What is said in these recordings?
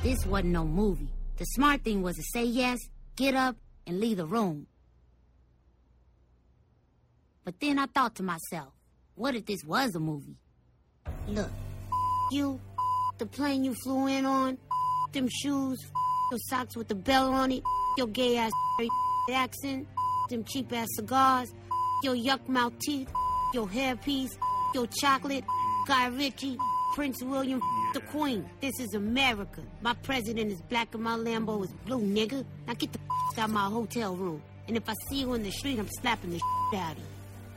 This wasn't no movie. The smart thing was to say yes, get up, and leave the room. But then I thought to myself, what if this was a movie? Look, you, the plane you flew in on, them shoes, your socks with the bell on it, your gay-ass accent, them cheap-ass cigars, your yuck-mouth teeth, your hairpiece, your chocolate, Guy Ritchie, Prince William, the Queen. This is America. My president is black and my Lambo is blue, nigga. Now get the out of my hotel room. And if I see you in the street, I'm slapping the out of you.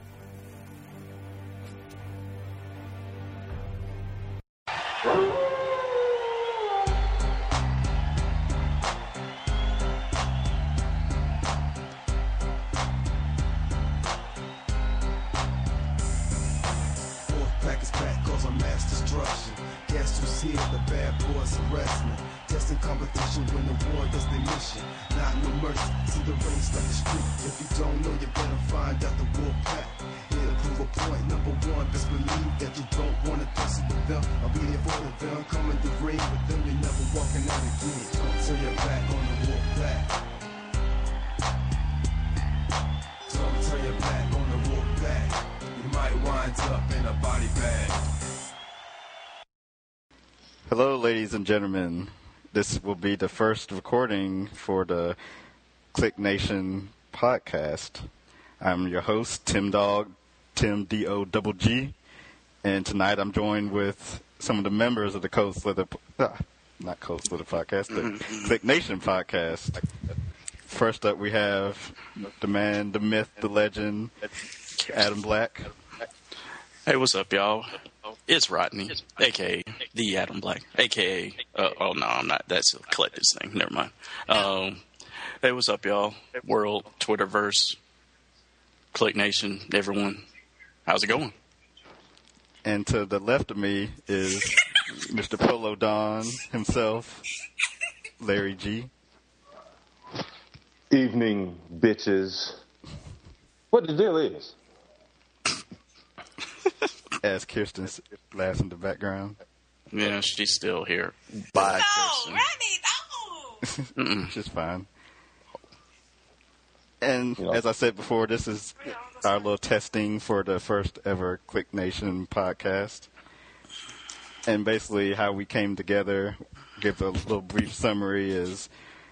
Here, the bad boys arrest me. Testing competition when the war does their mission. Not no mercy, see the race like the street. If you don't know, you better find out the war pack. It'll prove a point. Number one, best believe that you don't want to tussle with them. I'll be there for them. Come in the ring with them, you're never walking out again. Don't turn your back on the war pack. Don't turn your back on the war pack. You might wind up in a body bag. Hello, ladies and gentlemen. This will be the first recording for the Click Nation podcast. I'm your host, Tim Dog, Tim D-O-G-G, and tonight I'm joined with some of the members of the Code Slither podcast, the Click Nation podcast. First up, we have the man, the myth, the legend, Adam Black. Hey, what's up, y'all? It's Rodney, a.k.a. the Adam Black, a.k.a. Oh, no, I'm not. That's a collector's thing. Never mind. Hey, what's up, y'all? World, Twitterverse, Click Nation, everyone. How's it going? And to the left of me is Mr. Polo Don himself, Larry G. Evening, bitches. What the deal is? As Kirsten laughs in the background. Yeah, she's still here. Bye, Kirsten. Rodney, no! She's fine. And as I said before, this is our little testing for the first ever Click Nation podcast. And basically how we came together, give a little brief summary, is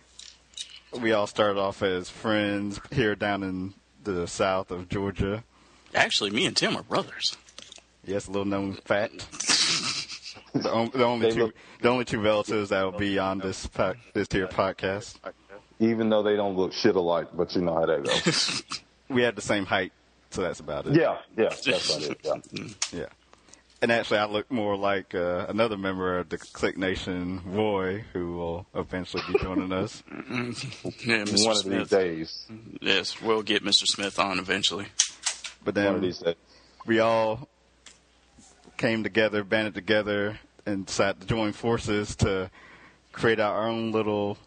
we all started off as friends here down in the south of Georgia. Actually, me and Tim are brothers. Yes, a little known fact. The only two relatives that will be on this here podcast. Even though they don't look shit alike, but you know how that goes. We had the same height, so that's about it. Yeah, that's about it. Yeah. And actually, I look more like another member of the Click Nation, Roy, who will eventually be joining us. Yeah, Mr. One Smith. of these days. Yes, we'll get Mr. Smith on eventually. But then One of these days. we all came together, banded together, and decided to join forces to create our own little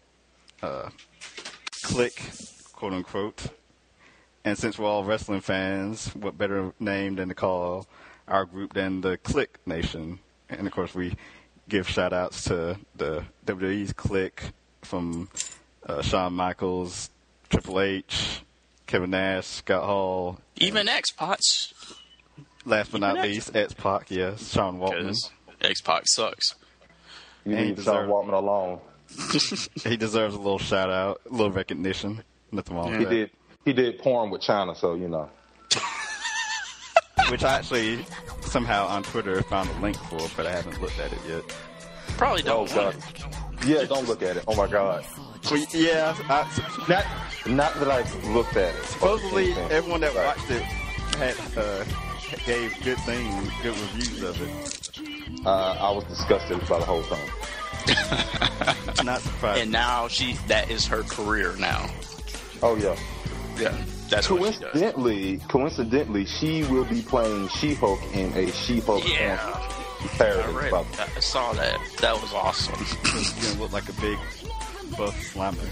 clique, quote unquote. And since we're all wrestling fans, what better name than to call our group than the Click Nation? And of course, we give shout outs to the WWE's Click, from Shawn Michaels, Triple H, Kevin Nash, Scott Hall. Even X-Pots. Last but not least, X-Pac, yes, Sean Waltman. X-Pac sucks. You leave Sean Waltman alone. He deserves a little shout out, a little recognition. Nothing wrong with that. He did porn with China, so you know. Which I actually somehow on Twitter found a link for, but I haven't looked at it yet. Probably don't. Oh God. Yeah, don't look at it. Oh my God. Well, yeah, Not that I've looked at it. supposedly everyone that watched it had gave good things, good reviews of it. I was disgusted by the whole thing. Not surprised. And now that is her career now. Oh yeah. Yeah, that's what she does. Coincidentally, she will be playing She-Hulk in a She-Hulk parody. I saw that. That was awesome. She's gonna look like a big buff slammer.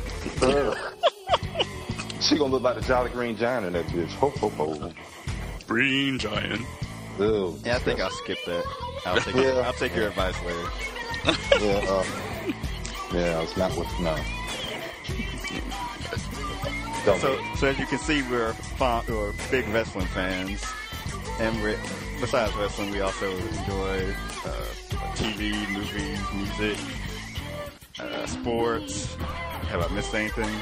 She gonna look like the Jolly Green Giant in that bitch. Ho ho ho. Green Giant. Ew. Yeah, I think I'll skip that. I'll take your advice later. Yeah, Yeah, it's not with no. So as you can see, we're big wrestling fans, and besides wrestling, we also enjoy TV, movies, music, sports. Have I missed anything?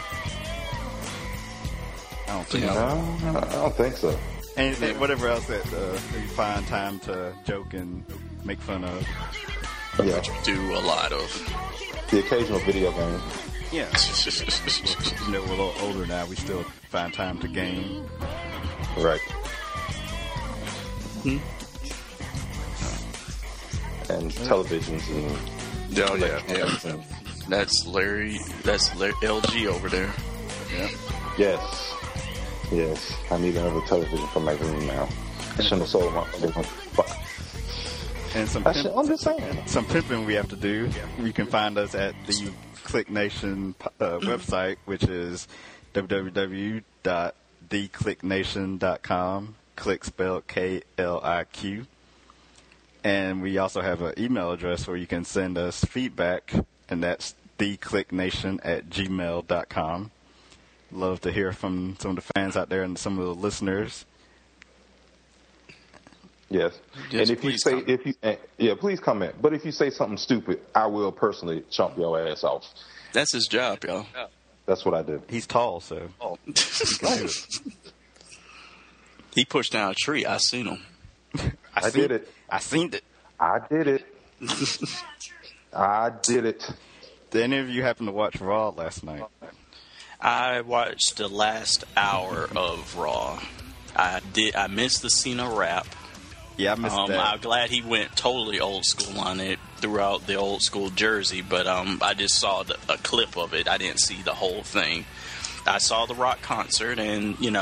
I don't think so. No, I don't think so. Anything, whatever else that you find time to joke and make fun of. Yeah, Which we do a lot of. the occasional video game. Yeah. You know, we're a little older now. We still find time to game. Right. And televisions and Oh, yeah. That's Larry. That's LG over there. Yeah. Yes. I need another television for my room now. I shouldn't have sold my other one. Fuck. And I'm just saying. some pimping we have to do. You can find us at the Click Nation website, which is www.theclicknation.com. Click spelled KLIQ. And we also have an email address where you can send us feedback, and that's theclicknation@gmail.com. Love to hear from some of the fans out there and some of the listeners. Yes. Yes, And please please comment. But if you say something stupid, I will personally chomp your ass off. That's his job, y'all. That's what I do. He's tall, so he can do it. He pushed down a tree. I seen him. I did it. I seen it. I did it. I did it. Did any of you happen to watch Raw last night? I watched the last hour of Raw. I missed the Cena rap. Yeah, I missed that. I'm glad he went totally old school on it throughout the old school jersey, but I just saw a clip of it. I didn't see the whole thing. I saw the Rock concert, and it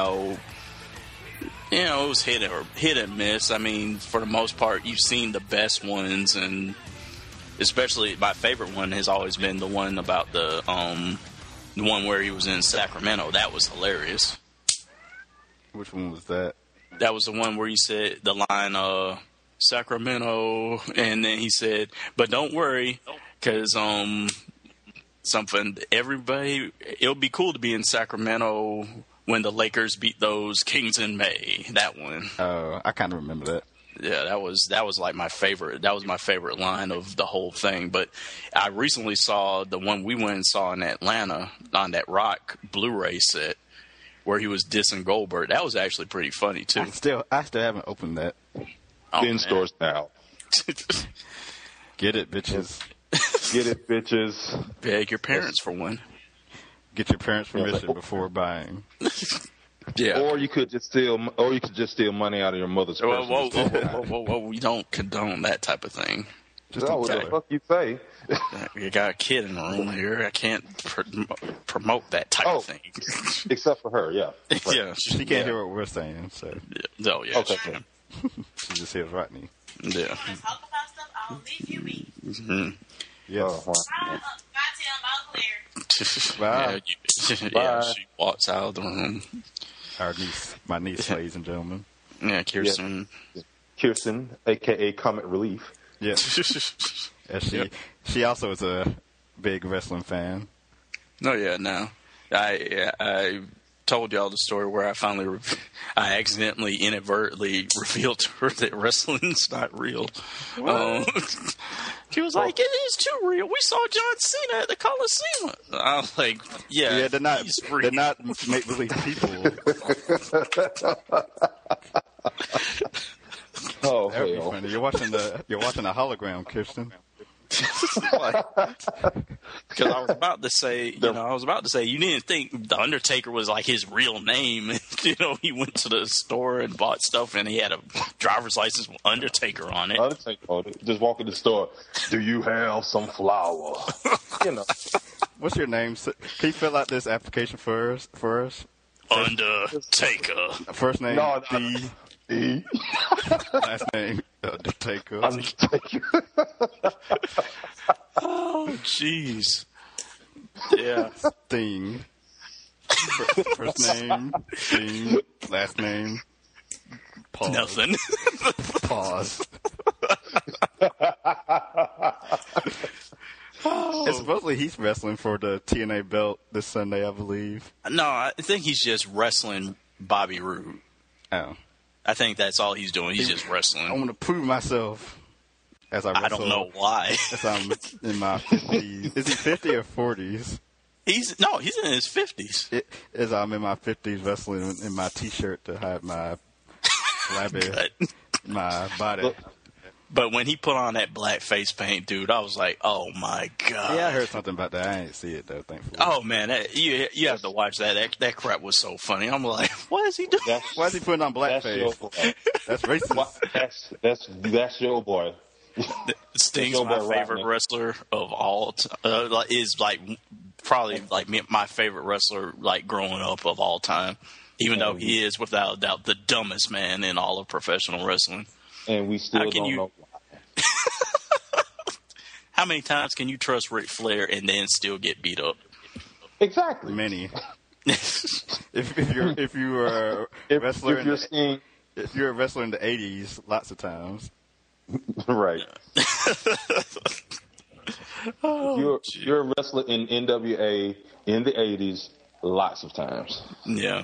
was hit and miss. I mean, for the most part, you've seen the best ones, and especially my favorite one has always been the one about the one where he was in Sacramento. That was hilarious. Which one was that? That was the one where he said the line, Sacramento, and then he said, but don't worry, because everybody, it'll be cool to be in Sacramento when the Lakers beat those Kings in May. That one. Oh, I kind of remember that. Yeah, that was like my favorite. That was my favorite line of the whole thing. But I recently saw the one we went and saw in Atlanta on that Rock Blu-ray set, where he was dissing Goldberg. That was actually pretty funny too. I still haven't opened that. In stores now. Get it, bitches. Get it, bitches. Beg your parents for one. Get your parents' permission before buying. Yeah. Or you could just steal money out of your mother's purse. Whoa! We don't condone that type of thing. Just what the fuck you say? You got a kid in the room here. I can't promote that type of thing. Except for her, yeah. Right. Yeah, She can't hear what we're saying, so yeah. Oh, yeah. Okay. She can. she just hears Rodney. Yeah. Talk about stuff I'll leave you be. Mm-hmm. Yes. Oh, wow. Wow. Yeah, she walks out of the room. My niece, ladies and gentlemen. Yeah, Kirsten. Kirsten, a.k.a. Comic Relief. Yeah. She also is a big wrestling fan. Oh, yeah, no. I told y'all the story where I finally, I accidentally, inadvertently revealed to her that wrestling's not real. She was like, it is too real. We saw John Cena at the Coliseum. I was like, yeah, they're not make-believe people. Oh, That would be hell. funny. You're watching a hologram, Kirsten. Because I was about to say, you didn't think the Undertaker was like his real name. He went to the store and bought stuff, and he had a driver's license with Undertaker on it. Just walk in the store. Do you have some flour? What's your name? Can you fill out this application for us? Undertaker. First name, No, D. E. Last name, Undertaker. Undertaker. Oh, jeez. Yeah. Sting. First name, Sting. Last name, pause. Nothing. Pause. And supposedly he's wrestling for the TNA belt this Sunday, I believe. No, I think he's just wrestling Bobby Roode. Oh. I think that's all he's doing. He's just I wrestling. want to prove myself as I wrestle. I don't know why. As I'm in my 50s. Is he 50 or 40s? He's in his 50s. As I'm in my 50s wrestling in my T-shirt to hide my flabby, my body. But when he put on that black face paint, dude, I was like, oh, my God. Yeah, I heard something about that. I ain't see it, though, thankfully. Oh, man, you have to watch that. That crap was so funny. I'm like, what is he doing? Why is he putting on blackface? That's racist. That's your boy. Sting's my favorite wrestler of all time. Is probably my favorite wrestler growing up of all time. Even though he is without a doubt the dumbest man in all of professional wrestling. And we still don't know why. How many times can you trust Ric Flair and then still get beat up? Exactly. Many. if you were a wrestler if you're a wrestler in the 80s, lots of times. Right. You're a wrestler in NWA in the 80s, lots of times. Yeah.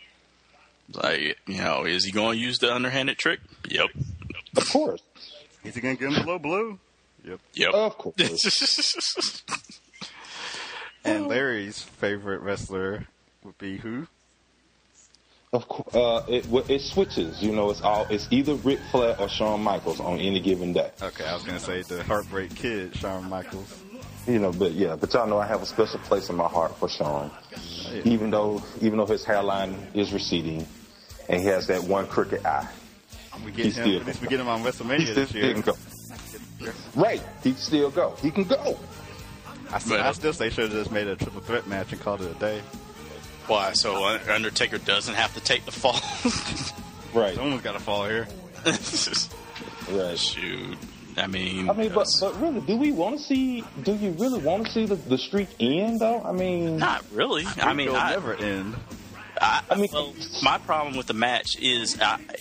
Is he going to use the underhanded trick? Yep. Of course. Is he going to give him a low blow? Yep. Of course. And Larry's favorite wrestler would be who? Of course. It switches. It's either Ric Flair or Shawn Michaels on any given day. Okay, I was going to say the Heartbreak Kid, Shawn Michaels. But y'all know I have a special place in my heart for Shawn. Yeah. Even though his hairline is receding and he has that one crooked eye. We get him on WrestleMania this year. Right. He can still go. He can go. I still say should have just made a triple threat match and called it a day. Why? So Undertaker doesn't have to take the fall? Right. Someone's got to fall here. Right. Shoot. But really, do you really want to see the streak end, though? Not really. It'll never end. My problem with the match is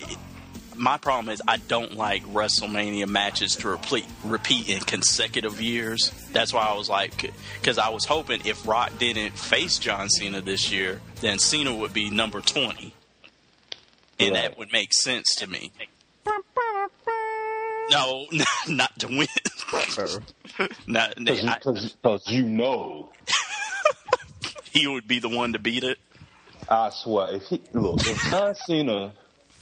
I don't like WrestleMania matches to repeat in consecutive years. That's why I was because I was hoping if Rock didn't face John Cena this year, then Cena would be number 20. And that would make sense to me. No, not to win. Because he would be the one to beat it. I swear, if John Cena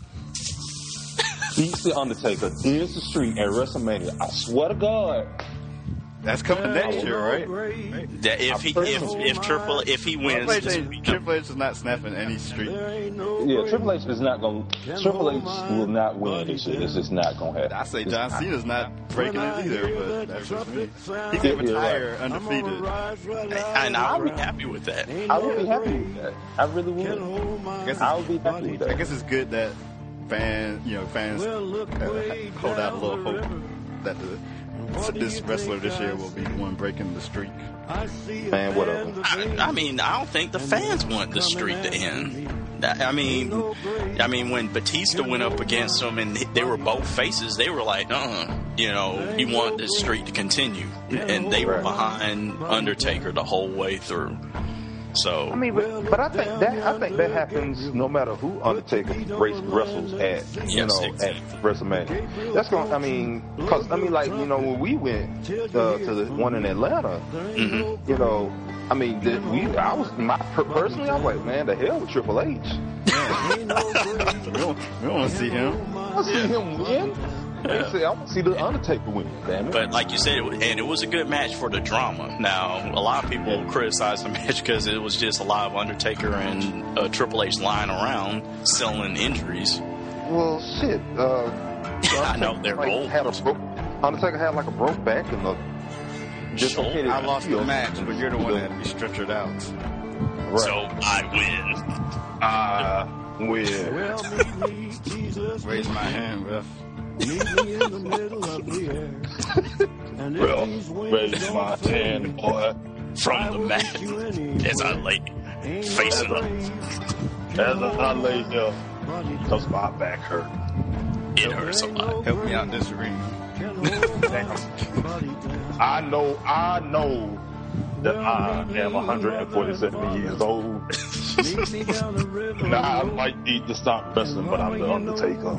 beats the Undertaker, ends the streak at WrestleMania, I swear to God, that's coming next year, right? If he wins, Triple H is not snapping any streak. Yeah, Triple H is not going. Triple H will not win this year. It's just not going to happen. I say John Cena's not breaking it either, but that's just me. He can retire undefeated, and I'll be happy with that. I would be happy with that. I really would. I would be happy with that. I guess it's good that fans hold out a little hope that this wrestler this year will be the one breaking the streak. Man, whatever. I don't think the fans want the streak to end. When Batista went up against him and they were both faces, they were like, you want this streak to continue. And they were behind Undertaker the whole way through. So but I think that happens no matter who Undertaker wrestles at at WrestleMania. That's going. Because when we went to the one in Atlanta, personally, I was like, man, the hell with Triple H. We don't want to see him. I want to see him win. I want to see the Undertaker win, damn it. But like you said, it was a good match for the drama. Now, a lot of people criticize the match because it was just a lot of Undertaker and Triple H lying around selling injuries. Well, shit. I know they're old. Undertaker had a broke back and I lost the match, but you're the one that had to be stretchered out. Right. So I win. Raise my hand, ref. Meet me in the middle of the air. And raise my hand, boy. From the mat as I lay facing up. As I lay here, because my back hurt. It hurts a lot. Help me out in this ring. I know that I am 147 years old. Now I might need to stop wrestling, but I'm the Undertaker.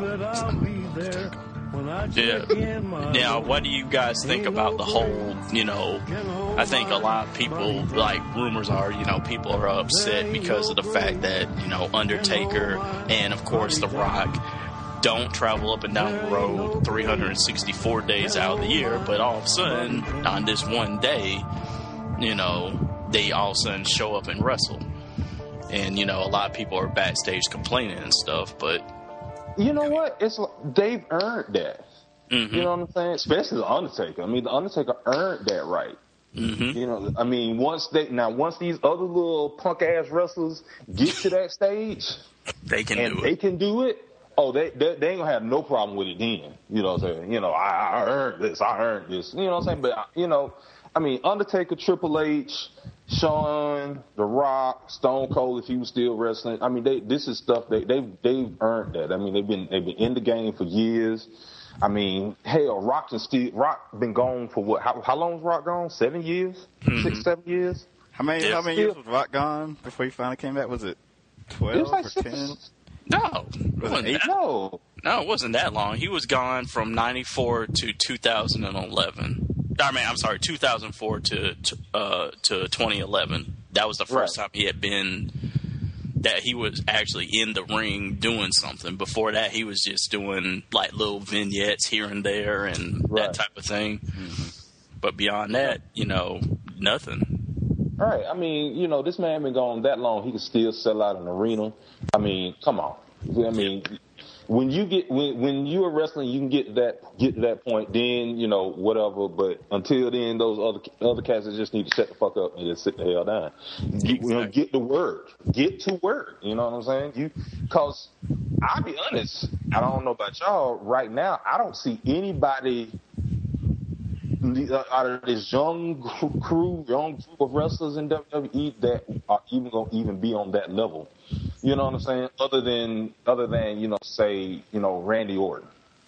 Yeah. Now, what do you guys think about the whole, I think a lot of people, like, rumors are, people are upset because of the fact that, Undertaker and, of course, The Rock don't travel up and down the road 364 days out of the year, but all of a sudden, on this one day, they all of a sudden show up and wrestle. And, a lot of people are backstage complaining and stuff, but... You know what? It's like they've earned that. Mm-hmm. You know what I'm saying? Especially the Undertaker. I mean, the Undertaker earned that right. Mm-hmm. Once these other little punk ass wrestlers get to that stage, they can do it. Oh, they ain't gonna have no problem with it then. You know what I'm saying? I earned this. I earned this. You know what I'm saying? But Undertaker, Triple H, Shawn, The Rock, Stone Cold, if he was still wrestling. I mean, this is stuff they've earned that. I mean, they've been in the game for years. I mean, hell, Rock been gone for what? How long was Rock gone? 7 years? Mm-hmm. 6, 7 years? How many years was Rock gone before he finally came back? Was it 12 or 10? No. Was it 8? No, it wasn't that long. He was gone from 94 to 2011. I mean, I'm sorry, 2004 to 2011. That was the first time he had been, that he was actually in the ring doing something. Before that, he was just doing like little vignettes here and there and that type of thing. Mm-hmm. But beyond that, nothing. All right. I mean, this man been gone that long. He can still sell out an arena. I mean, come on. I mean, when you are wrestling, you can get to that point. Then whatever. But until then, those other cats just need to shut the fuck up and just sit the hell down. Get to work. Get to work. You know what I'm saying? Because I'll be honest. I don't know about y'all. Right now, I don't see anybody out of this young group of wrestlers in WWE that are even going to even be on that level. You know what I'm saying? Other than say Randy Orton.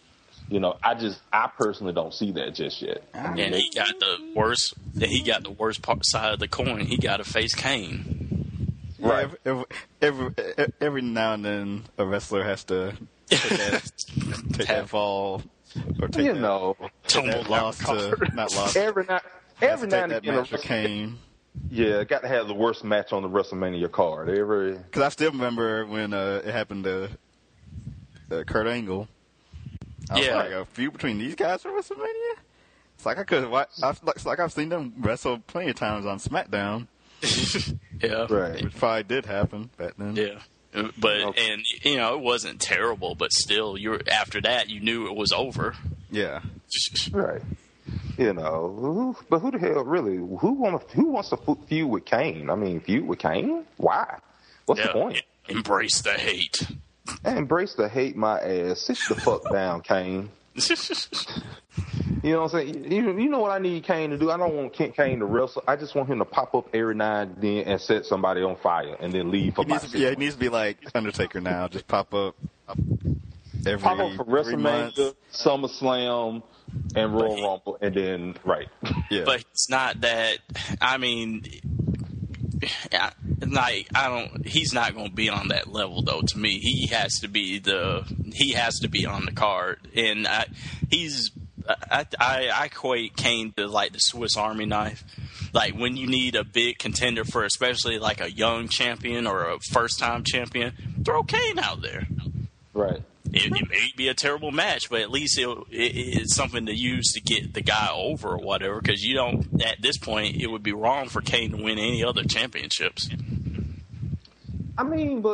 I personally don't see that just yet. And he got the worst. Side of the coin. He got to face Kane. Right. Every now and then, a wrestler has to take that fall. Or take that loss to not loss. Every now and again, match with Kane. Yeah, got to have the worst match on the WrestleMania card. Because I still remember when it happened to Kurt Angle. I was like, a feud between these guys for WrestleMania. It's like it's like I've seen them wrestle plenty of times on SmackDown. Yeah, right. Which probably did happen back then. Yeah. But and it wasn't terrible, but still, after that you knew it was over. Yeah, right. But who the hell really? Who wants to feud with Kane? I mean, feud with Kane? Why? What's the point? Embrace the hate. Embrace the hate, my ass. Sit the fuck down, Kane. You know what I'm saying? You know what I need Kane to do? I don't want Kane to wrestle. I just want him to pop up every now and then and set somebody on fire and then leave for he needs to be like Undertaker now. Just pop up for WrestleMania, SummerSlam, and Royal Rumble, and then Yeah. But it's not that. I mean, he's not going to be on that level though. To me, he has to be on the card, and I equate Kane to like the Swiss Army knife. Like when you need a big contender for, especially like a young champion or a first-time champion, throw Kane out there. Right. It may be a terrible match, but at least it's something to use to get the guy over or whatever. Because at this point, it would be wrong for Kane to win any other championships. I mean,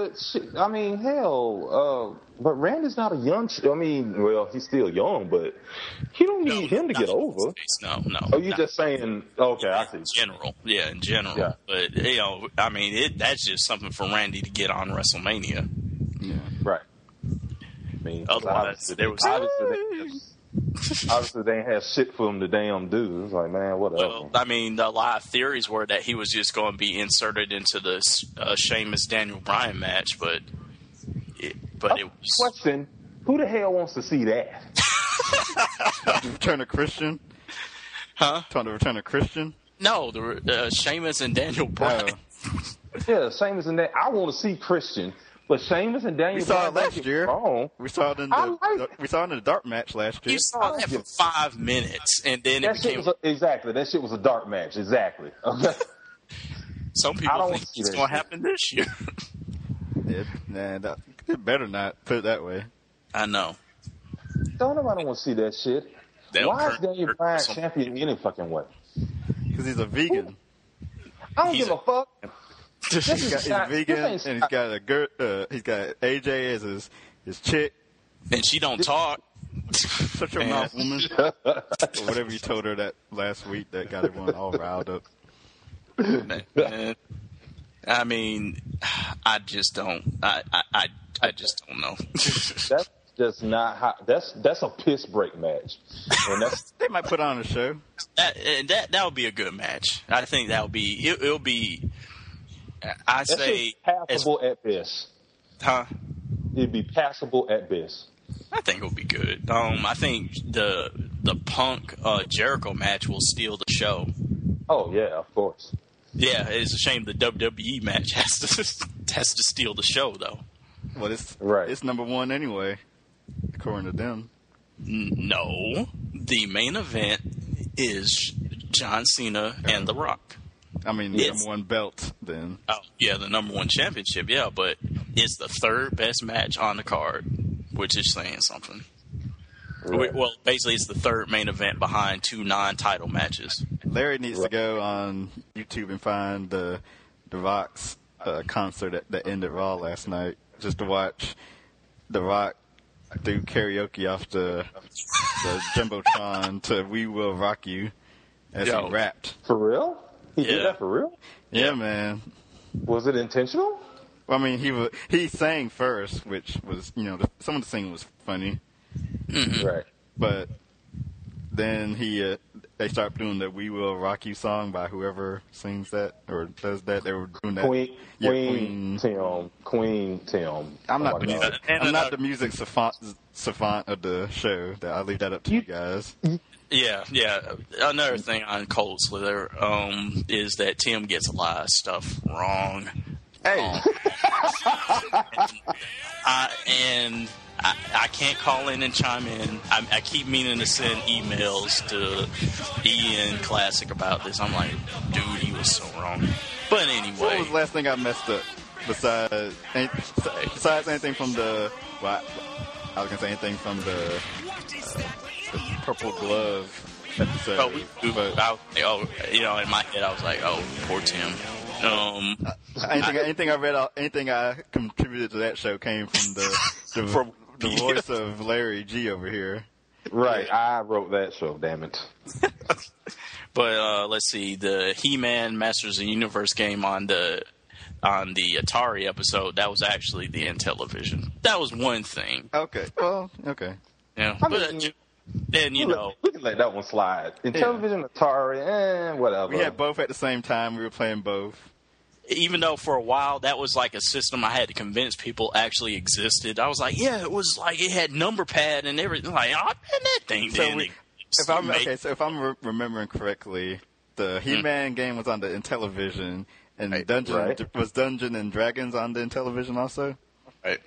hell, but Randy's not a young. He's still young, but he don't need him to get over. No. Oh, you're just saying? Okay, I see. In general. Yeah. But that's just something for Randy to get on WrestleMania. Yeah. Right. I mean, otherwise, obviously they ain't have shit for him to damn do. It's like, man, whatever. Well, I mean, a lot of theories were that he was just going to be inserted into the Sheamus Daniel Bryan match, but it was... Question: who the hell wants to see that? Return of Christian? Huh? Talking to Return of Christian? No, the Sheamus and Daniel Bryan. Yeah, Sheamus and that. I want to see Christian, but Sheamus and Daniel. We saw it Bryan last year. wrong. We saw it in the dark match last year. You saw that for 5 minutes, and then it became exactly. That shit was a dark match. Exactly. Okay. Some people think it's going to happen this year. It better not, put it that way. I know. Don't nobody want to see that shit. Why is Daniel Bryan champion any fucking way? Because he's a vegan. I don't give a fuck. He's vegan, and he's got AJ as his chick. And she don't talk. Shut your mouth, woman. Or whatever you told her that last week that got everyone all riled up. Man. I mean, I just don't. I just don't know. That's just not how. That's a piss break match. And they might put on a show. That would be a good match. I think that would be. It'll be. I say passable at best. Huh? It'd be passable at best. I think it'll be good. I think the Punk Jericho match will steal the show. Oh yeah, of course. Yeah, it's a shame the WWE match has to steal the show though. Well, it's number one anyway, according to them. No, the main event is John Cena and The Rock. I mean, the number one belt, then. Oh, yeah, the number one championship, yeah, but it's the third best match on the card, which is saying something. Right. Well, basically, it's the third main event behind 2 non-title matches. Larry needs to go on YouTube and find the Rock's concert that ended Raw last night, just to watch The Rock do karaoke off the Jumbotron to "We Will Rock You" as he rapped. For real? He did that for real? Yeah, man. Was it intentional? Well, I mean, he sang first, which was, some of the singing was funny. Mm-hmm. Right. But then they start doing the "We Will Rock You" song by whoever sings that or does that. They were doing that. Queen Tim. I'm not the music savant of the show. I leave that up to you guys. Yeah. Another thing on Cold Slither is that Tim gets a lot of stuff wrong. Hey. I can't call in and chime in. I keep meaning to send emails to Ian Classic about this. I'm like, dude, he was so wrong. But anyway. What was the last thing I messed up? Besides anything from the... Well, I was going to say anything from the Purple Glove episode. In my head I was like, oh, poor Tim. Anything I read, anything I contributed to that show came from the voice of Larry G over here. Right, I wrote that show. Damn it. But let's see, the He-Man Masters of the Universe game on the Atari episode, that was actually the Intellivision. That was one thing. Okay. Well, okay. Yeah. Then we can let that one slide. Intellivision, Atari, whatever. We had both at the same time. We were playing both. Even though for a while that was like a system I had to convince people actually existed. I was like, yeah, it was like it had number pad and everything. Like, oh man, that thing didn't exist. So if I'm remembering correctly, the He-Man game was on the Intellivision, and Dungeon and Dragons on the Intellivision also. Right.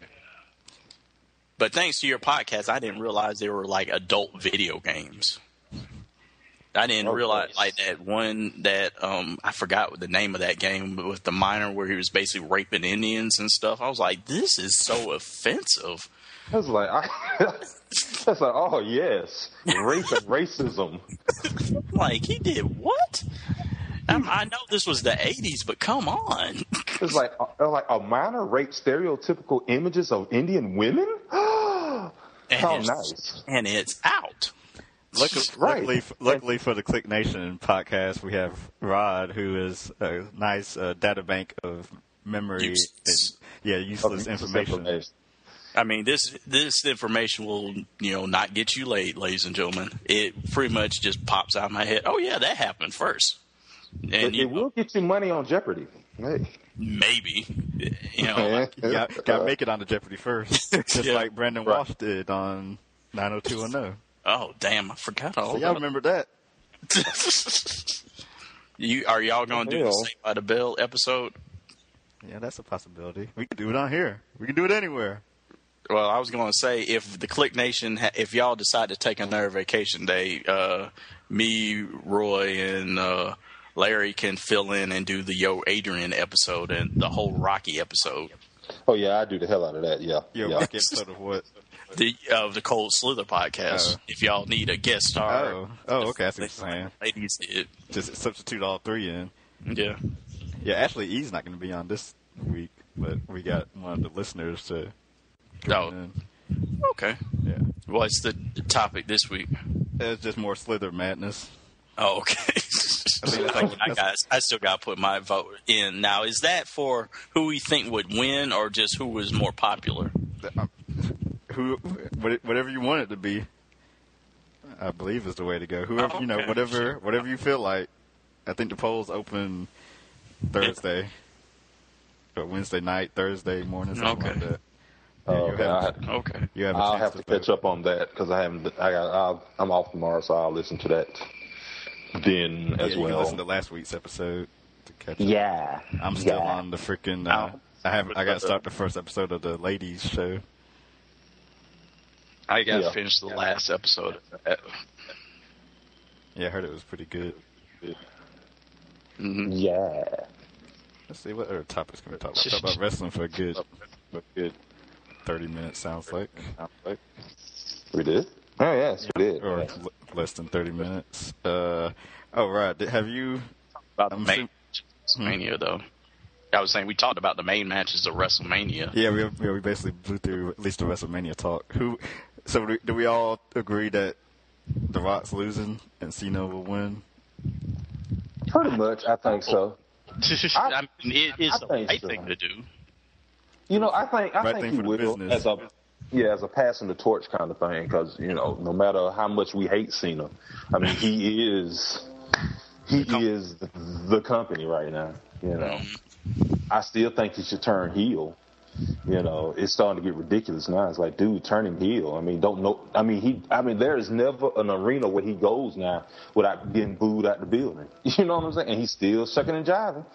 But thanks to your podcast, I didn't realize they were like adult video games. I didn't realize like that one that I forgot what the name of that game with the miner where he was basically raping Indians and stuff. I was like, this is so offensive. I was like, oh yes, rape and racism. Like he did what? I know this was the 80s, but come on. It's like a miner raped stereotypical images of Indian women. How nice! And it's out. Luckily for the Click Nation podcast, we have Rod, who is a nice data bank of memory useless information. I mean, this information will, not get you late, ladies and gentlemen. It pretty much just pops out of my head. Oh yeah, that happened first. And it will get you money on Jeopardy. Hey. Maybe. You got to make it on the Jeopardy first, just like Brandon Walsh did on 90210. Oh, damn! I forgot all So y'all about remember that? Are y'all going to do the Saved by the Bell episode? Yeah, that's a possibility. We can do it on here. We can do it anywhere. Well, I was going to say, if the Click Nation, if y'all decide to take another vacation day, me, Roy, and Larry can fill in and do the Yo Adrian episode and the whole Rocky episode. Oh yeah, I do the hell out of that. Yeah. Yo, yeah. episode of what? The Cold Slither podcast. If y'all need a guest star. Oh, okay. I see what you're saying. Ladies, Just substitute all three in. Yeah. Yeah, actually, E's not going to be on this week, but we got one of the listeners to. In. Okay. Yeah. What's the topic this week? It's just more Slither madness. Oh, okay. I still got to put my vote in. Now, is that for who we think would win or just who was more popular? Whatever you want it to be, I believe is the way to go. Whoever, whatever you feel like. I think the polls open Thursday, or Wednesday night, Thursday morning, something like that. I'll have to catch up on that because I'm off tomorrow, so I'll listen to that then as you well. Can listen to last week's episode to catch up. Yeah, I'm still on the freaking. I got to start the first episode of the ladies show. I got to finish the last episode. Yeah, I heard it was pretty good. Mm-hmm. Yeah. Let's see what other topics can we talk about. Talk about wrestling for a good 30 minutes. Sounds like we did. Oh yes, we did. Or less than 30 minutes. Right. Have you about the main WrestleMania though? I was saying we talked about the main matches of WrestleMania. Yeah, we basically blew through at least the WrestleMania talk. So do we all agree that The Rock's losing and Cena will win? Pretty much, I think so. I mean, it is the right thing to do. You know, I think he will business. as a passing the torch kind of thing. Because no matter how much we hate Cena, I mean, he is the company right now. I still think he should turn heel. It's starting to get ridiculous now. It's like, dude, turn him heel. I mean, there is never an arena where he goes now without getting booed out the building. You know what I'm saying? And he's still sucking and jiving.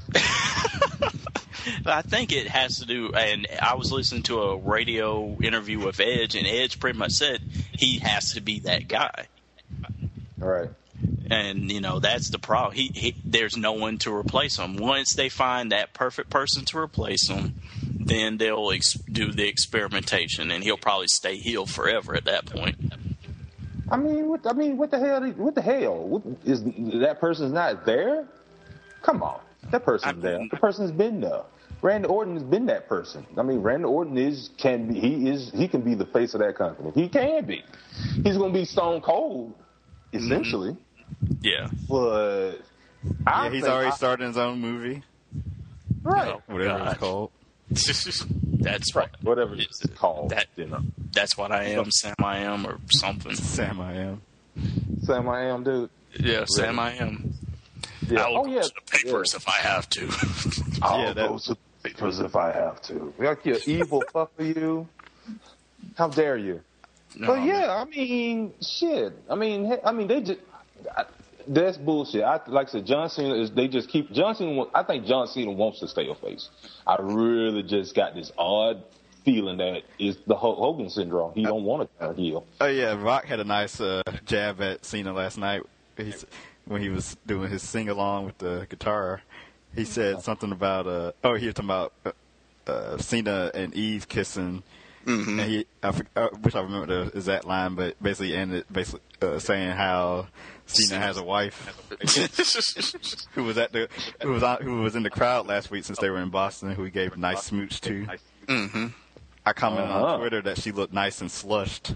I think it has to do, and I was listening to a radio interview with Edge, and Edge pretty much said he has to be that guy. All right. And, that's the problem. There's no one to replace him. Once they find that perfect person to replace him, then they'll do the experimentation, and he'll probably stay heel forever at that point. What the hell? What the hell? Is that person's not there? Come on, that person's there. The person's been there. Randy Orton has been that person. Randy Orton can be the face of that company. He can be. He's going to be Stone Cold, essentially. Yeah. But he's already started his own movie. Right. Whatever it's called. That's right. Whatever it's called. That's what I am, Sam I am, or something. Sam I am. Sam I am, dude. Yeah, really? Sam I am. Yeah. I'll go to the papers if I have to. I'll go to the papers if I have to. Like, you evil fucker, you. How dare you? No, but yeah, shit. They just. That's bullshit. Like I said, John Cena John Cena. I think John Cena wants to stay a face. I really just got this odd feeling that it's the Hogan syndrome. He don't want to turn heel. Oh yeah, Rock had a nice jab at Cena last night. When he was doing his sing along with the guitar, he said something about he was talking about Cena and Eve kissing. Mm-hmm. And I wish I remember the exact line, but basically ended saying how Cena has a wife who was in the crowd last week since they were in Boston, who he gave a nice smooch to. Mm-hmm. I commented on Twitter that she looked nice and slushed.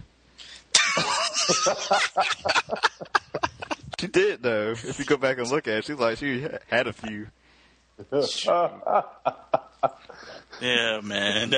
She did though. If you go back and look at it, she had a few. Yeah, man.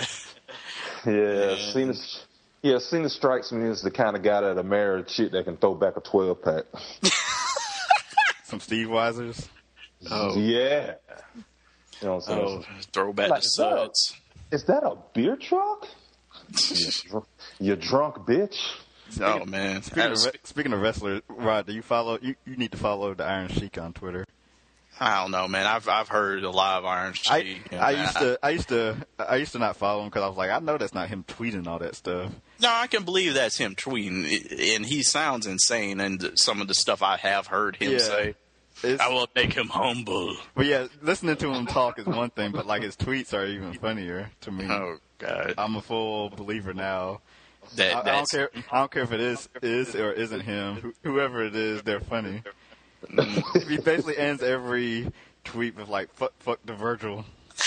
Cena strikes me as the kind of guy that a married chick that can throw back a 12-pack. Some Steve Weisers. Oh yeah. You know what I'm saying? Throw back the suds. Is that a beer truck? You drunk bitch. Oh man! Speaking of wrestlers, Rod, do you follow? You need to follow the Iron Sheik on Twitter. I don't know, man. I've heard a lot of Iron Sheik. I used to not follow him because I was like, I know that's not him tweeting all that stuff. No, I can believe that's him tweeting, and he sounds insane. And some of the stuff I have heard him say, I will make him humble. But yeah, listening to him talk is one thing, but like his tweets are even funnier to me. Oh God, I'm a full believer now. I don't care if it is or isn't him. Whoever it is, they're funny. He basically ends every tweet with like "fuck the Virgil."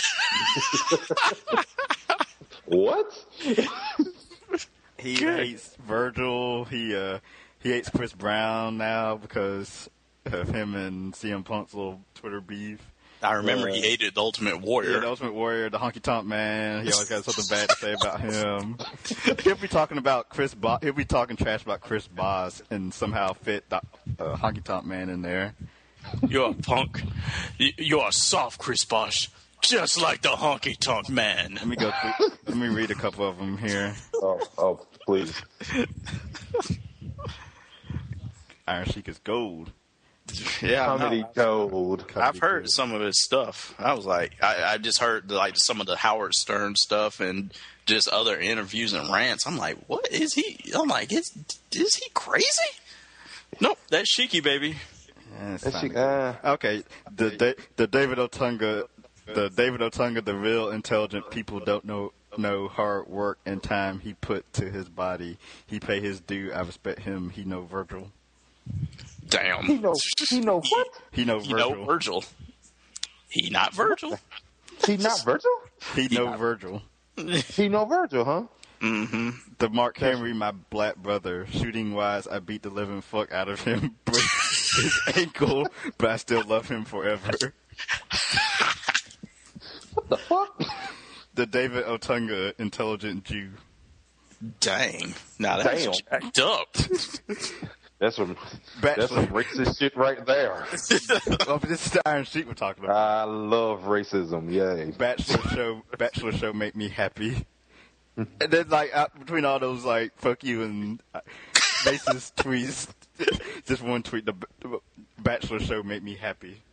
What? He hates Virgil. He hates Chris Brown now because of him and CM Punk's little Twitter beef. I remember he hated the Ultimate Warrior. Yeah, the Ultimate Warrior, the honky tonk man. He always got something bad to say about him. He'll be talking about he'll be talking trash about Chris Bosh and somehow fit the honky tonk man in there. You're a punk. You're a soft Chris Bosh, just like the honky tonk man. Let me go through. Let me read a couple of them here. Oh, please. Iron Sheik is gold. Yeah, Comedy gold. I've heard some of his stuff. I was like, I just heard like some of the Howard Stern stuff and just other interviews and rants. I'm like, what is he? I'm like, is he crazy? Nope, that's Sheiky, baby. Yeah, okay, the David Otunga, the real intelligent people don't know hard work and time he put to his body. He pay his due. I respect him. He know Virgil. Damn. He know what? He know Virgil. He not Virgil. He not Virgil? He know Virgil. He know Virgil, huh? Mm-hmm. The Mark Henry, my black brother. Shooting wise, I beat the living fuck out of him. Break his ankle, but I still love him forever. What the fuck? The David Otunga, intelligent Jew. Dang. Now that's jacked up. That's some racist shit right there. Oh, but this is the Iron Sheik we're talking about. I love racism. Yay. Bachelor show make me happy. And then like between all those like fuck you and racist tweets, just one tweet. The Bachelor show make me happy.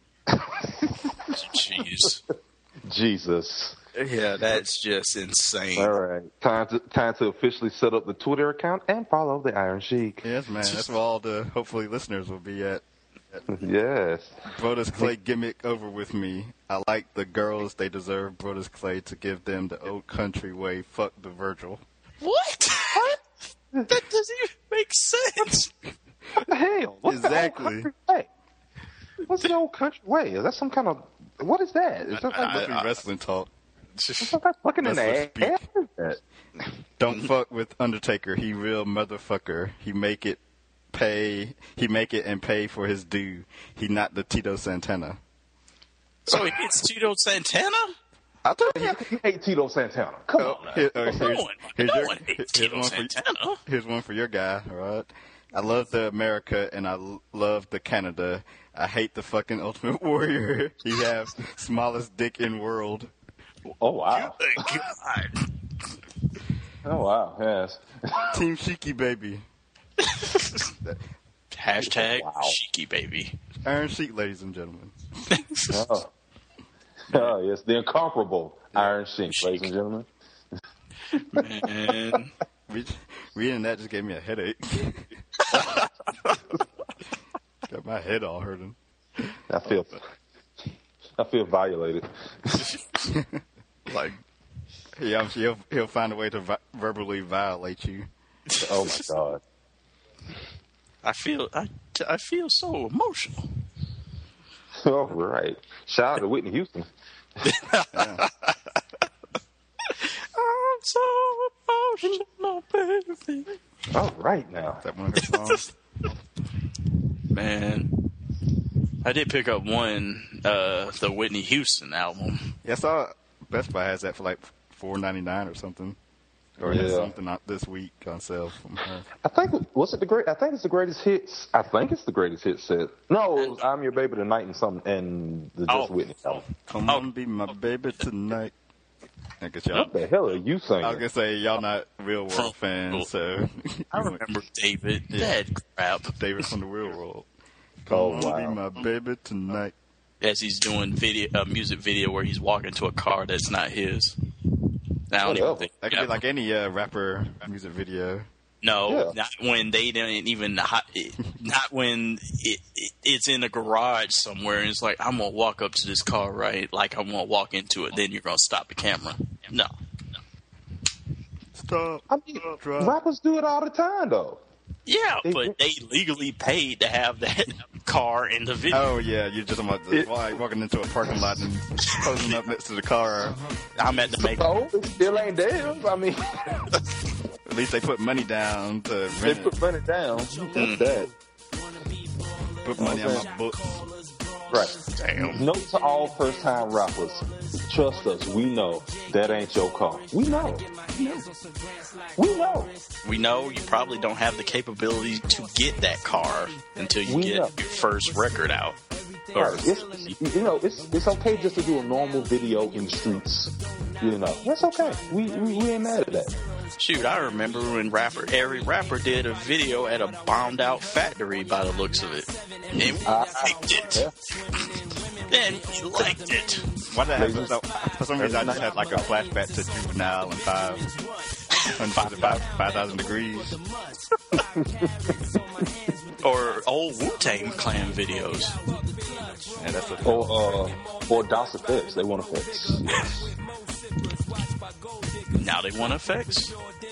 Jeez. Jesus. Yeah, that's just insane. All right, time to officially set up the Twitter account and follow the Iron Sheik. Yes, man. That's where all the hopefully listeners will be at. Yes. Brodus Clay gimmick over with me. I like the girls. They deserve Brodus Clay to give them the old country way. Fuck the Virgil. What? That doesn't even make sense. What the hell? What's Exactly. The old country way? What's the old country way? Is that some kind of... What is that? Is that like wrestling talk. what's that fucking in the ass? Don't fuck with Undertaker. He real motherfucker. He make it and pay for his due. He not the Tito Santana. So he hits Tito Santana? I told you he hate Tito Santana. Come on. Here's one for your guy, all right? I love the America and I love the Canada. I hate the fucking Ultimate Warrior. He have smallest dick in world. Oh, wow. God. Oh, wow. Yes. Team Sheiky, baby. Hashtag Sheiky, baby. Iron Sheik, ladies and gentlemen. Oh, yes. The incomparable Iron Sheik, ladies and gentlemen. Man. Reading that just gave me a headache. Got my head all hurting. I feel violated. Like, yeah, he'll find a way to verbally violate you. Oh my God. I feel so emotional. All right. Shout out to Whitney Houston. Yeah. I'm so emotional, baby. All right now. Is that one of her songs? Man, I did pick up the Whitney Houston album. Yeah, I saw Best Buy has that for like $4.99 or something. Or has something out this week on sale from her. I think it's the greatest hits. I think it's the greatest hits set. No, it was I'm Your Baby Tonight and the Just Whitney album. Come on, be my baby tonight. I guess y'all. What the hell are you saying? I was gonna say y'all not Real World fans, so I remember David. That crap. David from the Real World. Oh, Come on, wow. be my baby tonight. As he's doing music video where he's walking to a car that's not his. I don't even think That could be like any rapper music video. No, not when they didn't even. Not when it's in a garage somewhere and it's like, I'm gonna walk up to this car, right? Like I'm gonna walk into it. Then you're gonna stop the camera. No. Stop. I mean, rappers do it all the time, though. Yeah, but they legally paid to have that car in the video. Oh yeah, you're just about walking into a parking lot and posing up next to the car. I'm at the make. Oh, it still ain't theirs. I mean, at least they put money down to they rent put money down. That's that. Put money on my books. Right. Damn. Note to all first-time rappers: trust us. We know that ain't your car. We know. We know. We know you probably don't have the capability to get that car until you get your first record out. Or, It's okay just to do a normal video in the streets. That's okay. We ain't mad at that. Shoot, I remember when every rapper did a video at a bombed out factory by the looks of it. And we liked it. Yeah. And we liked it. Why did that happen? So, for some reason, I just had like a flashback to Juvenile and 5,000 Degrees. Or old Wu-Tang Clan videos. Yeah, that's a Or DOS effects. They want effects. Now they want effects?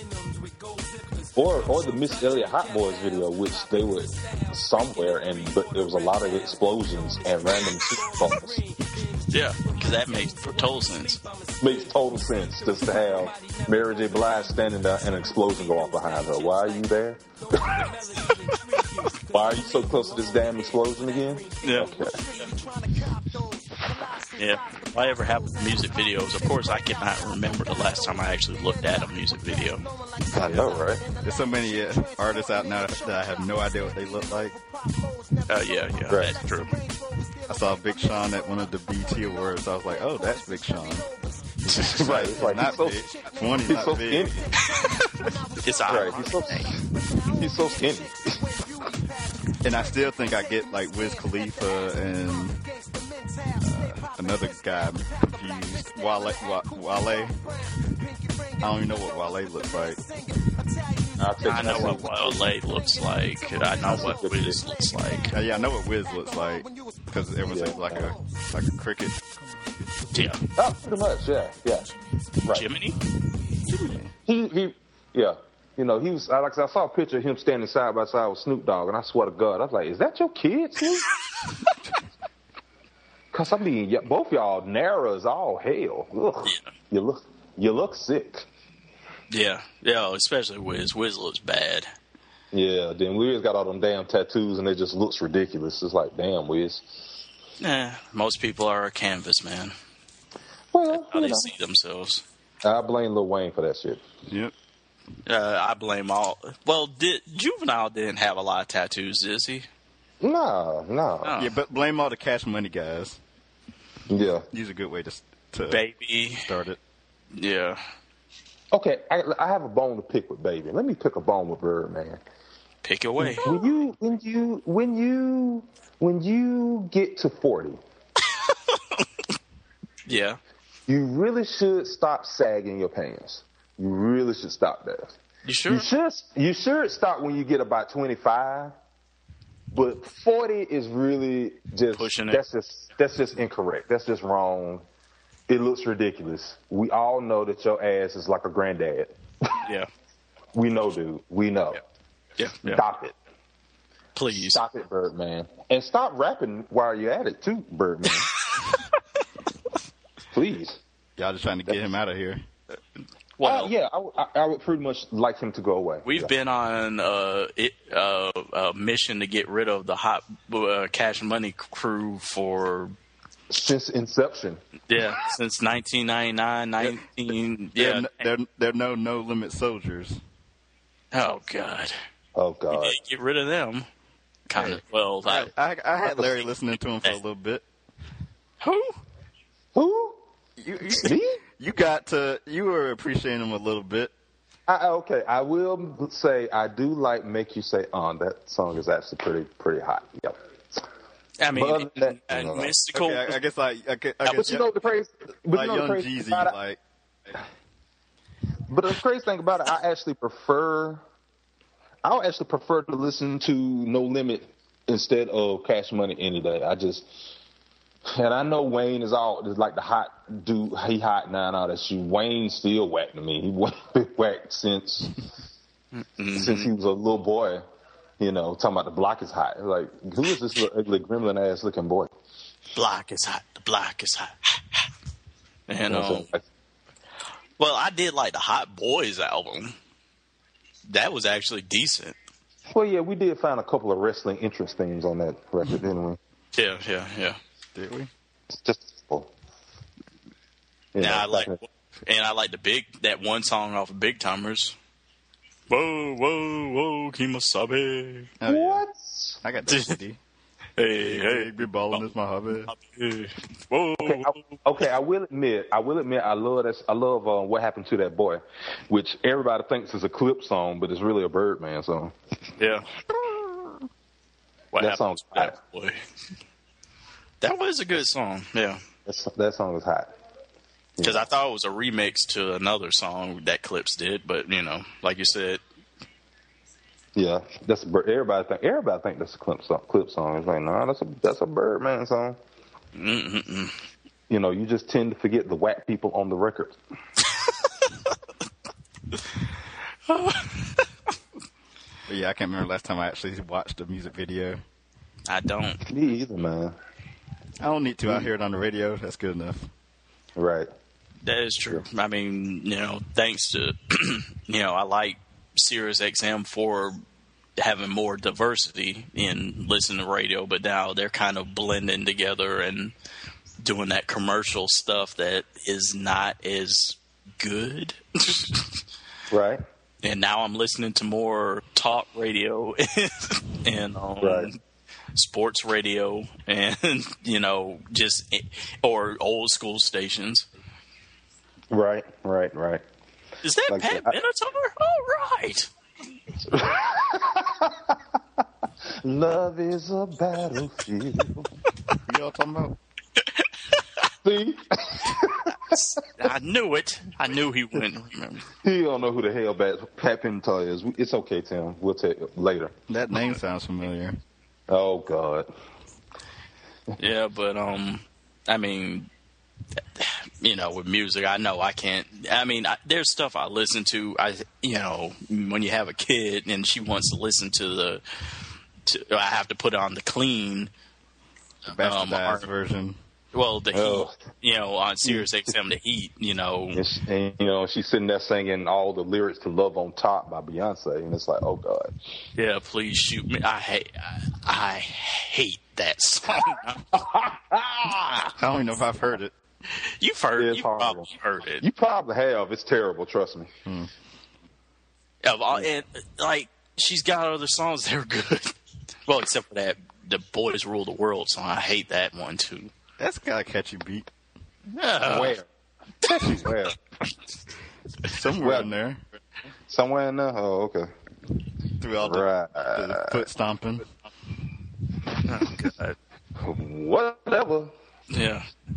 Or the Miss Elliott Hot Boys video, which they were somewhere, but there was a lot of explosions and random falls. Yeah, because that makes total sense. Makes total sense just to have Mary J. Blige standing there and an explosion go off behind her. Why are you there? Why are you so close to this damn explosion again? Yeah. Okay. Yeah. If I ever have music videos, of course, I cannot remember the last time I actually looked at a music video. I know, right? There's so many artists out now that I have no idea what they look like. Yeah, Right. that's true. I saw Big Sean at one of the BT Awards. I was like, oh, that's Big Sean. Right. It's like, Not big. 20's he's not so big. skinny. It's Right. He's so skinny. And I still think I get like Wiz Khalifa and another guy confused. Wale. I don't even know what Wale looks like. I know what Wale looks like. I know what Wiz looks like. Yeah, I know what Wiz looks like because everyone says like a cricket. Yeah. Oh, pretty much, yeah. Right. Jiminy? He yeah. He was, like I said, I saw a picture of him standing side by side with Snoop Dogg, and I swear to God, I was like, is that your kid, Snoop? Because, I mean, both y'all narrow as all hell. Ugh. Yeah. You look sick. Yeah, especially Wiz. Wiz looks bad. Yeah, then Wiz got all them damn tattoos, and it just looks ridiculous. It's like, damn, Wiz. Most people are a canvas, man. Well, How they see themselves. I blame Lil Wayne for that shit. Yep. I blame all. Well, Juvenile didn't have a lot of tattoos, is he? No. Oh. Yeah, but blame all the Cash Money guys. Yeah. Use a good way to Baby. start it. Yeah. Okay, I have a bone to pick with Baby. Let me pick a bone with Birdman. Pick away. When you get to 40, Yeah. you really should stop sagging your pants. You really should stop that. You sure? You should stop when you get about 25. But 40 is really just Pushing it. That's just incorrect. That's just wrong. It looks ridiculous. We all know that your ass is like a granddad. Yeah. We know, dude. We know. Yeah. Stop it. Please. Stop it, Birdman. And stop rapping while you're at it, too, Birdman. Please. Y'all just trying to get him out of here. Well, Yeah, I would pretty much like him to go away. we've been on a mission to get rid of the hot Cash Money crew for Since inception. since 1999. They're no limit soldiers. Oh God. Oh, We God. did get rid of them. Kind of. Well, I had Larry listening to him for a little bit. who? Who? You Me? You were appreciating them a little bit. Okay, I will say I do like "Make You Say On." That song is actually pretty hot. Yep. I mean, that, mystical. Okay, I guess but you know the crazy, but like you know Young the crazy Jeezy, about it? like. But the crazy thing about it, I actually prefer to listen to No Limit instead of Cash Money any day. And I know Wayne is like the hot dude. He hot now and all that shit. Wayne still whacked to me. He been whacked since he was a little boy. You know, talking about the block is hot. Like, who is this little ugly gremlin ass looking boy? Block is hot. The block is hot. And Like, well, I did like the Hot Boys album. That was actually decent. well, yeah, we did find a couple of wrestling interest themes on that record, didn't we? Yeah. Did we? It's just simple. I like that one song off of Big Timers. Whoa, whoa, whoa, Kemosabe. Oh, yeah. What? I got that CD. Hey, Be balling is my hobby. Whoa. Okay, I will admit, I love that. I love What Happened to That Boy, which everybody thinks is a Clip song, but it's really a Birdman song. Yeah. What That happened song's to that boy? That was a good song, yeah. That song is hot. Because I thought it was a remix to another song that Clips did, but like you said, Yeah, everybody think that's a Clip song. It's like, no, that's a Birdman song. mm-mm. You know, you just tend to forget the whack people on the record. But yeah, I can't remember last time I actually watched a music video. I don't. Me either, man. I don't need to. I hear it on the radio. That's good enough. Right. That is true. I mean, thanks to, I like Sirius XM for having more diversity in listening to radio, but now they're kind of blending together and doing that commercial stuff that is not as good. Right. And now I'm listening to more talk radio and Right. sports radio and, or old school stations. Right. Is that Like Pat that. Benatar? All right. Love is a battlefield. What y'all talking about? See? I knew it. I knew he wouldn't remember. He don't know who the hell Pat Benatar is. It's okay, Tim. We'll tell you later. That name sounds familiar. Oh, God. Yeah, but I mean, with music, I know I can't. I mean, there's stuff I listen to. When you have a kid and she wants to listen to I have to put on the clean, The bastardized version. well, the Heat, on Sirius XM, the Heat, And she's sitting there singing all the lyrics to "Love on Top" by Beyonce, and it's like, oh God. Yeah, please shoot me. I hate that song. I don't even know if I've heard it. You've heard It's you horrible. probably heard it. You probably have. It's terrible. Trust me. And she's got other songs that are good. Well, except for that "The Boys Rule the World" song. I hate that one too. That's got a catchy beat. Where? Where? Somewhere in there. Somewhere in there. Oh, okay. Throughout the foot stomping. Oh God. Whatever. Yeah.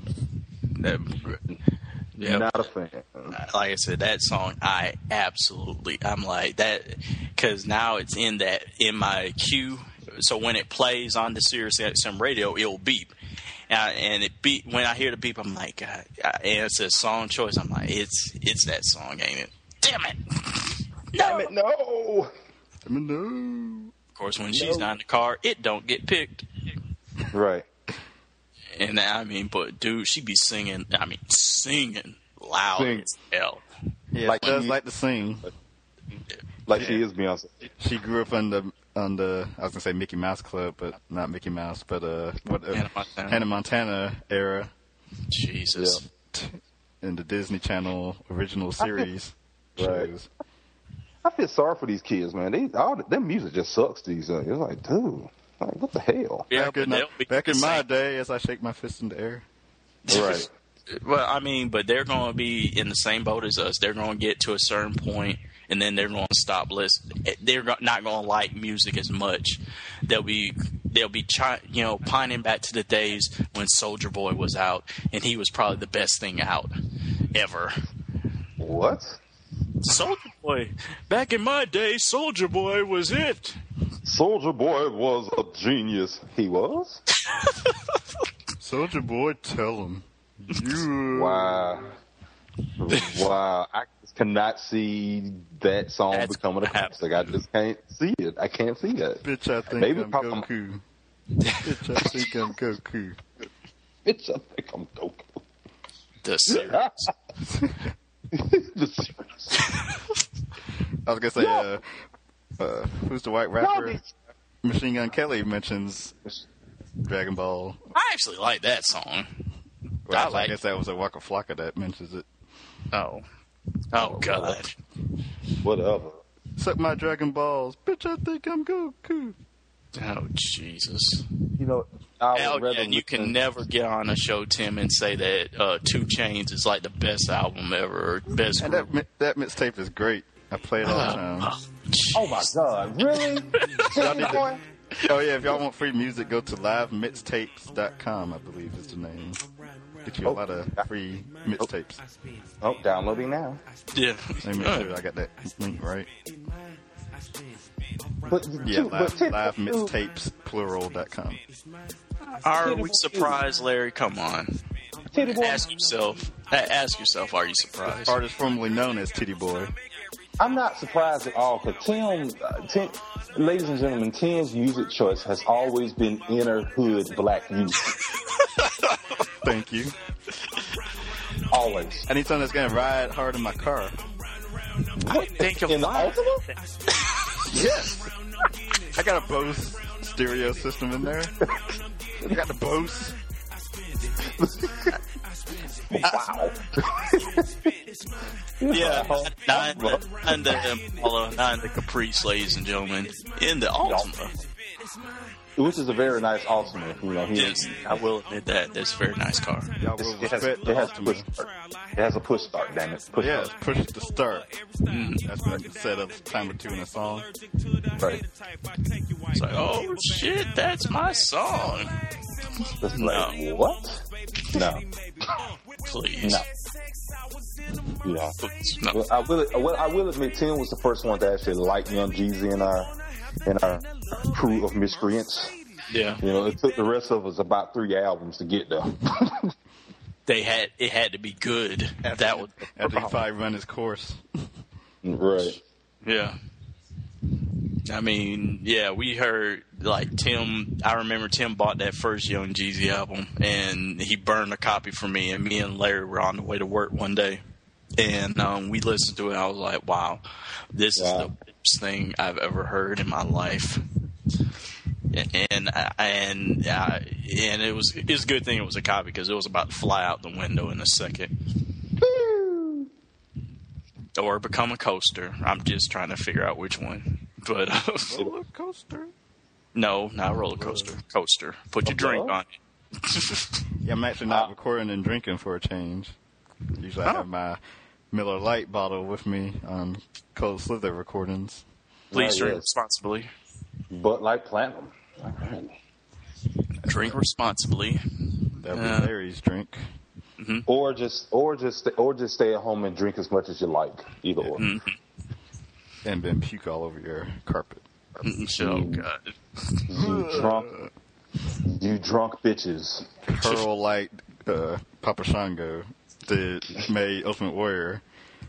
Not a fan. Like I said, that song, I'm like that, because now it's in my queue. So when it plays on the Sirius XM radio, it'll beep. And it beep, when I hear the beep, I'm like, and it says song choice. I'm like, it's that song, ain't it? Damn it! Damn it, no. No. Of course, when she's not in the car, it don't get picked. Right. And but dude, she be singing loud as hell. Yeah, Like she does she- like to sing. Like she is Beyonce. She grew up on the I was gonna say Mickey Mouse Club, but not Mickey Mouse, but Hannah Montana era Jesus. in the Disney Channel original series Right. shows. I feel sorry for these kids, man. Their music just sucks these days. It's like, dude, what the hell? Yeah, Back in my day, as I shake my fist in the air. Right. Well, I mean, but they're going to be in the same boat as us. They're going to get to a certain point, and then they're going to stop listening. They're not going to like music as much. They'll be pining back to the days when Soulja Boy was out, and he was probably the best thing out ever. What? Soulja Boy. Back in my day, Soulja Boy was it. Soulja Boy was a genius. He was? Soulja Boy, tell him. You. Wow. Wow. I just cannot see that song becoming a classic. I just can't see it. I can't see that. Bitch, I think Maybe I'm Goku. Bitch, I think I'm Goku. Bitch, I think I'm Goku. The series. The series. I was gonna say, who's the white rapper? Machine Gun Kelly mentions Dragon Ball. I actually like that song. Well, I guess that was a Waka Flocka that mentions it. Oh God. Whatever. Suck my Dragon Balls. Bitch, I think I'm Goku. Oh, Jesus. You know, and you can never get on a show, Tim, and say that 2 Chainz is like the best album ever, or best And group. that mixtape is great. I play it all the time. Oh my God! Really? Oh yeah, if y'all want free music, go to livemixtapes.com, I believe is the name. Get you a lot of free mixtapes. Oh, downloading now. Yeah. Let me make sure I got that link right. But Yeah, livemixtapes.com. Are we surprised, Larry? Come on. Titty Boy. Ask yourself, are you surprised? Artist formerly known as Titty Boy. I'm not surprised at all because Tim, ladies and gentlemen, Tim's music choice has always been inner hood black music. Thank you. Always. I need something that's going to ride hard in my car. What? Think of In the why. Ultima? Yes. I got a Bose stereo system in there. I got the Bose. Wow. Yeah, not the Caprice, ladies and gentlemen, in the Ultima. Which is a very nice Ultima. You know, Yes, I will admit that. That's a very nice car. Y'all will it has respect the a Ultima. push start. It has a push start, damn it. Push Yeah, start. push to start. That's what I said a time or two in a song. Right. It's like, oh shit, that's my song. It's like, what? No. Please. No. Yeah. Please. No. Well, I will admit, Tim was the first one to actually like Young Jeezy in our crew of miscreants. Yeah. You know, it took the rest of us about 3 albums to get there. It had to be good. That was After he probably run his course. Right. yeah. I mean, yeah, we heard like Tim. I remember Tim bought that first Young Jeezy album, and he burned a copy for me. And me and Larry were on the way to work one day, and we listened to it. I was like, "Wow, this is the best thing I've ever heard in my life." And it was a good thing it was a copy because it was about to fly out the window in a second. Or become a coaster. I'm just trying to figure out which one. But Roller coaster? no, not roller coaster. Coaster. Put your drink on it. Yeah, I'm actually not recording and drinking for a change. Usually I have my Miller Lite bottle with me on Cold Slither recordings. Please drink yes. responsibly. But like Platinum. All right. Drink responsibly. That'll be Larry's drink. Or just stay at home and drink as much as you like. Either or. And then puke all over your carpet. Oh God. You drunk bitches. Pearl like Papa Shango made Ultimate Warrior.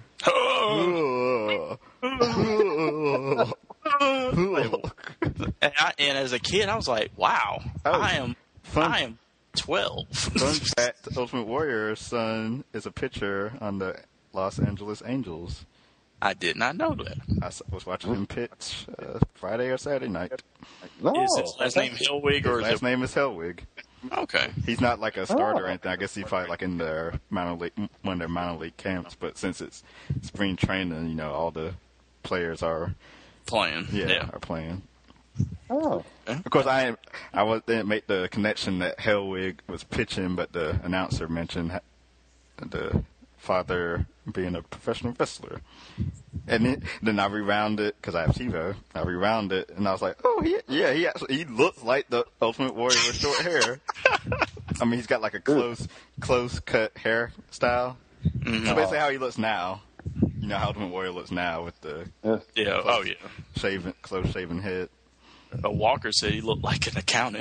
And as a kid, I was like, "Wow, I am 12." Fun fact: Ultimate Warrior's son is a pitcher on the Los Angeles Angels. I did not know that. I was watching him pitch Friday or Saturday night. No. Is his last name Hellwig or His is last name is Hellwig. Okay. He's not like a starter or anything. I guess he's probably like in their minor league, one of their minor league camps. But since it's spring training, you know, all the players are Playing. Yeah. are playing. Oh. Of course, I didn't make the connection that Hellwig was pitching, but the announcer mentioned the father being a professional wrestler. And then I rewound it because I have TiVo. I rewound it and I was like, oh, he looks like the Ultimate Warrior with short hair. I mean, he's got like a close cut hairstyle. Mm-hmm. So basically, how he looks now. You know how Ultimate Warrior looks now with the close shaven head. Walker said he looked like an accountant.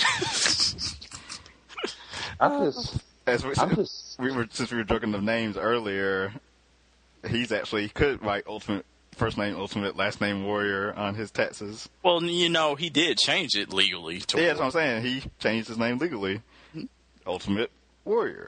Since we were joking the names earlier, he could write Ultimate first name Ultimate, last name Warrior on his taxes. Well, you know, he did change it legally. That's what I'm saying. He changed his name legally. Ultimate Warrior.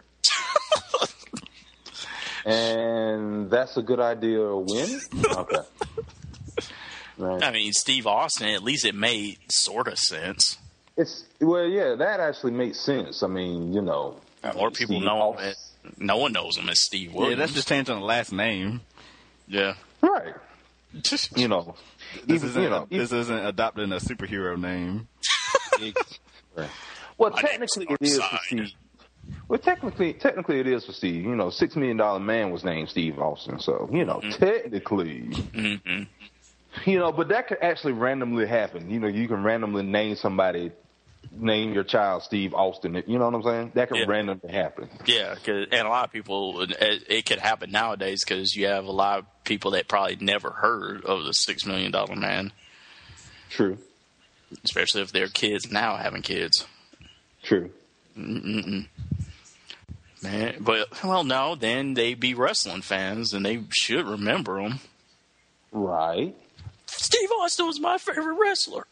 And that's a good idea to win? Okay. Right. I mean, Steve Austin, at least it made sort of sense. That actually makes sense. I mean, you know. More people know him. No one knows him as Steve Williams. Yeah, that's just changing the last name. Yeah. Right. You know. This isn't adopting a superhero name. Right. Well, technically it is for Steve. Well, technically it is for Steve. You know, $6 Million Man was named Steve Austin. So, you know, technically. Mm-hmm. You know, but that could actually randomly happen. You know, you can randomly name your child Steve Austin. You know what I'm saying? That could randomly happen. Yeah, and a lot of people, it could happen nowadays because you have a lot of people that probably never heard of the $6 Million Man. True. Especially if they're kids now having kids. True. Mm-mm. Man, no, then they be wrestling fans and they should remember them. Right. Steve Austin was my favorite wrestler.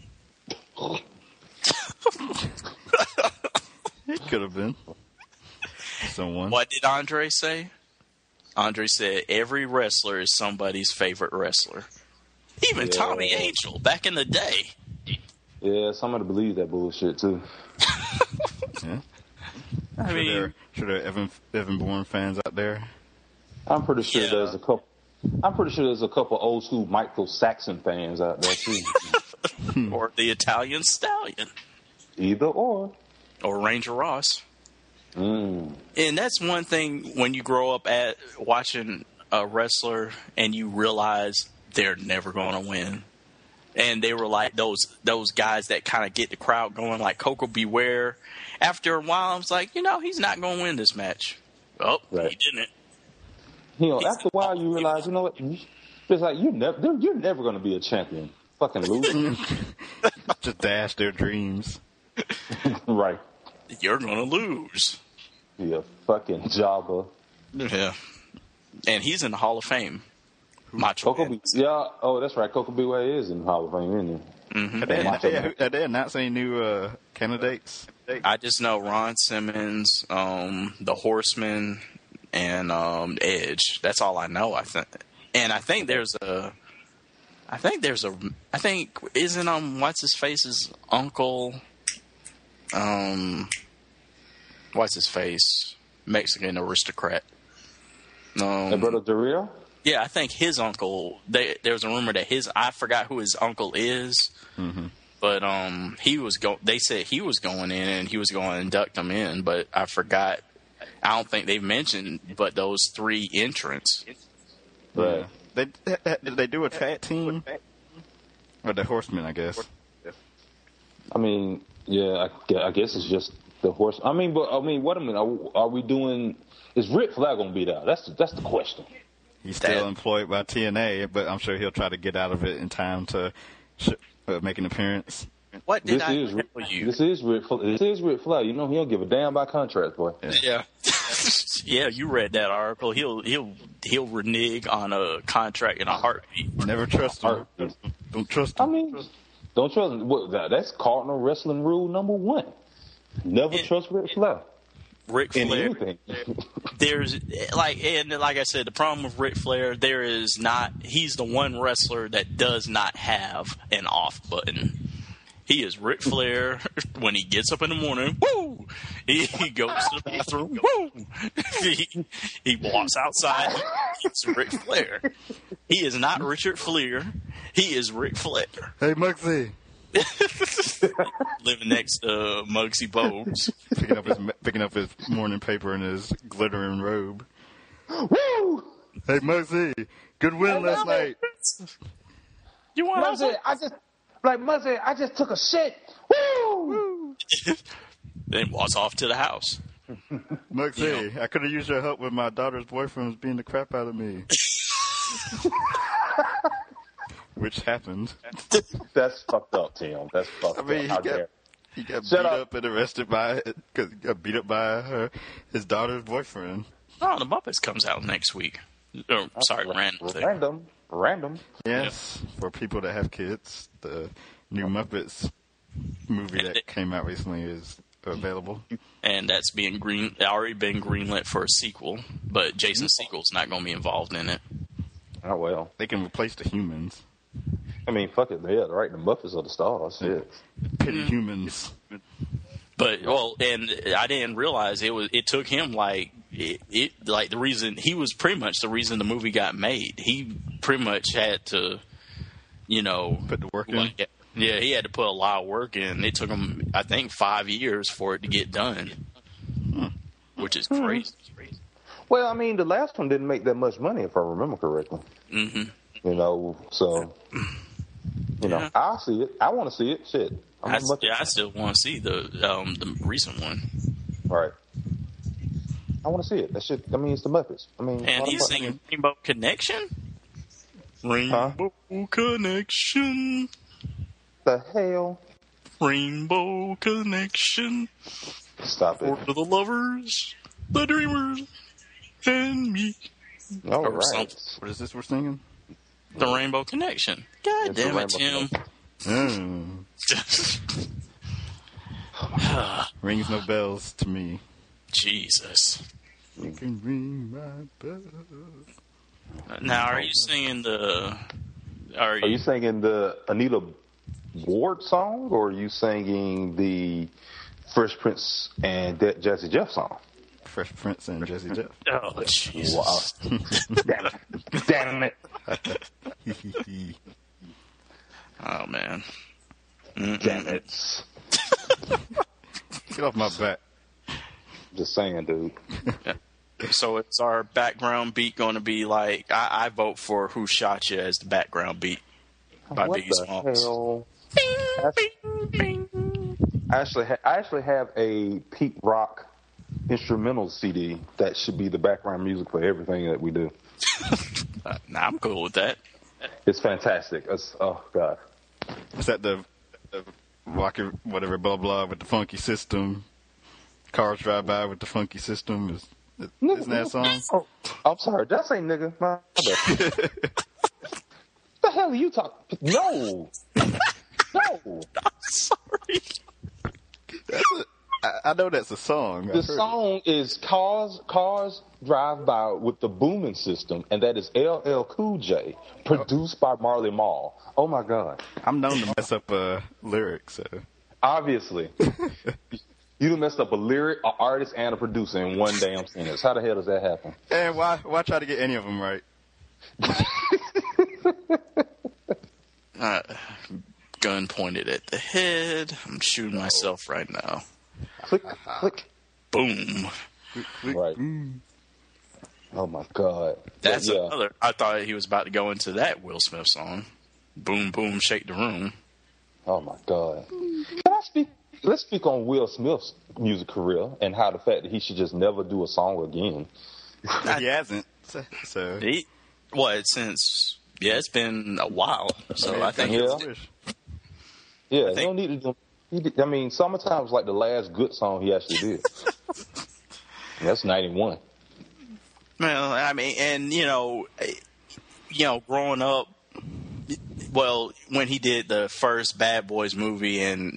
He could have been someone. What did Andre say? Andre said every wrestler is somebody's favorite wrestler. Even Tommy Angel back in the day. Yeah, somebody believes that bullshit too. Yeah. I mean, sure there are Evan Bourne fans out there. I'm pretty sure there's a couple. I'm pretty sure there's a couple old school Michael Saxon fans out there too. Or the Italian Stallion. Either or Ranger Ross. And that's one thing when you grow up at watching a wrestler and you realize they're never going to win. And they were like those guys that kind of get the crowd going, like Coco Beware. After a while, I was like, he's not going to win this match. Oh, right. He didn't. You know, after a while, you realize, you know what? It's like you're never going to be a champion. Fucking loser. Just dash their dreams. Right. You're going to lose. You fucking jobber. Yeah. And he's in the Hall of Fame. Macho Man. That's right. Coco Beware is in the Hall of Fame, isn't he? Mm-hmm. Are they announcing any new candidates? I just know Ron Simmons, the Horseman, and Edge. That's all I know. I think, and I think isn't what's his face's uncle? What's his face? Mexican aristocrat. The brother Dario? Yeah, I think his uncle. There's a rumor that I forgot who his uncle is. Mm-hmm. But they said he was going in and he was going to induct them in, but I forgot. I don't think they've mentioned but those three entrants. Right. Did they do a tag team? Or the Horsemen, I guess. I mean, yeah, I guess it's just the Horse. I mean, what a minute. Are we doing? Is Ric Flair going to be there? That's the question. He's still employed by TNA, but I'm sure he'll try to get out of it in time to make an appearance. What did I tell you? This is Ric Flair. You know, he don't give a damn about contracts, boy. Yeah. Yeah, you read that article. He'll renege on a contract in a heartbeat. Never trust him. Don't trust him. I mean, don't trust him. That's Cardinal Wrestling rule number 1. Never trust Ric Flair. Ric Flair. There's like I said, the problem with Ric Flair, he's the one wrestler that does not have an off button. He is Ric Flair when he gets up in the morning. Woo! He goes to the bathroom. Woo! He walks outside. It's Ric Flair. He is not Richard Fleer. He is Ric Flair. Hey, Mugsy. Living next to Muggsy Bogues. picking up his morning paper in his glittering robe. Woo! Hey, Muggsy, good win last night. You want Muggsy, I just took a shit. Woo! Then walks off to the house. Muggsy, I could have used your help with my daughter's boyfriend was beating the crap out of me. Which happened. That's fucked up, Tim. That's fucked up. He got beat up and arrested because he got beat up by his daughter's boyfriend. Oh, the Muppets comes out next week. Oh, sorry, Random. Yes, for people that have kids, the new Muppets movie that came out recently is available. And that's already been greenlit for a sequel, but Jason Segel's not going to be involved in it. Oh, well. They can replace the humans. I mean, fuck it. Yeah, right. The Muppets are the stars. Shit. Pity humans. But, and I didn't realize it took him like the reason, he was pretty much the reason the movie got made. He pretty much had to, put the work in. Yeah, he had to put a lot of work in. It took him, I think, 5 years for it to get done, which is crazy. Well, I mean, the last one didn't make that much money, if I remember correctly. Mm-hmm. I'll see it. I want to see it. Shit. I still want to see the recent one. Right. I want to see it. That shit. I mean, it's the Muppets. I mean, and he's singing Rainbow Connection. Rainbow Connection. The hell? Rainbow Connection. Stop it. For the lovers, the dreamers, and me. All right. What is this we're singing? The Rainbow Connection. God damn it, Tim. Rings no bells to me. Jesus. You can ring my bells. Now, are you singing Are you singing the Anita Ward song, or are you singing the Fresh Prince and Jazzy Jeff song? Fresh Prince and Jazzy Jeff. Oh, Jesus. Wow. Damn it. Oh, man. Damn it. Get off my back. Just saying, dude. So it's our background beat going to be like, I vote for Who Shot You as the background beat by What Biggie the Smalls. hell? Bing, bing. I actually have a Pete Rock instrumental CD that should be the background music for everything that we do. Nah, I'm cool with that. It's fantastic. Oh, God. Is that the rocket, whatever, blah, blah, with the funky system? Cars drive by with the funky system? Isn't that a song? Oh, I'm sorry. Did I say nigga? My bad. The hell are you talking? No. No. I'm sorry. I know that's a song. The song is Cars Drive By with the Booming System, and that is LL Cool J, produced by Marley Marl. Oh, my God. I'm known to mess up lyrics. So. Obviously. You done messed up a lyric, an artist, and a producer in one damn sentence. How the hell does that happen? And why try to get any of them right? Gun pointed at the head. I'm shooting myself right now. Click, click. Boom. Right. Oh, my God. That's another. I thought he was about to go into that Will Smith song. Boom, boom, shake the room. Oh, my God. Let's speak on Will Smith's music career and how the fact that he should just never do a song again. He hasn't. So. It's been a while. So I think Yeah, he don't need to do. Summertime was like the last good song he actually did. That's 91. Well, and growing up, when he did the first Bad Boys movie and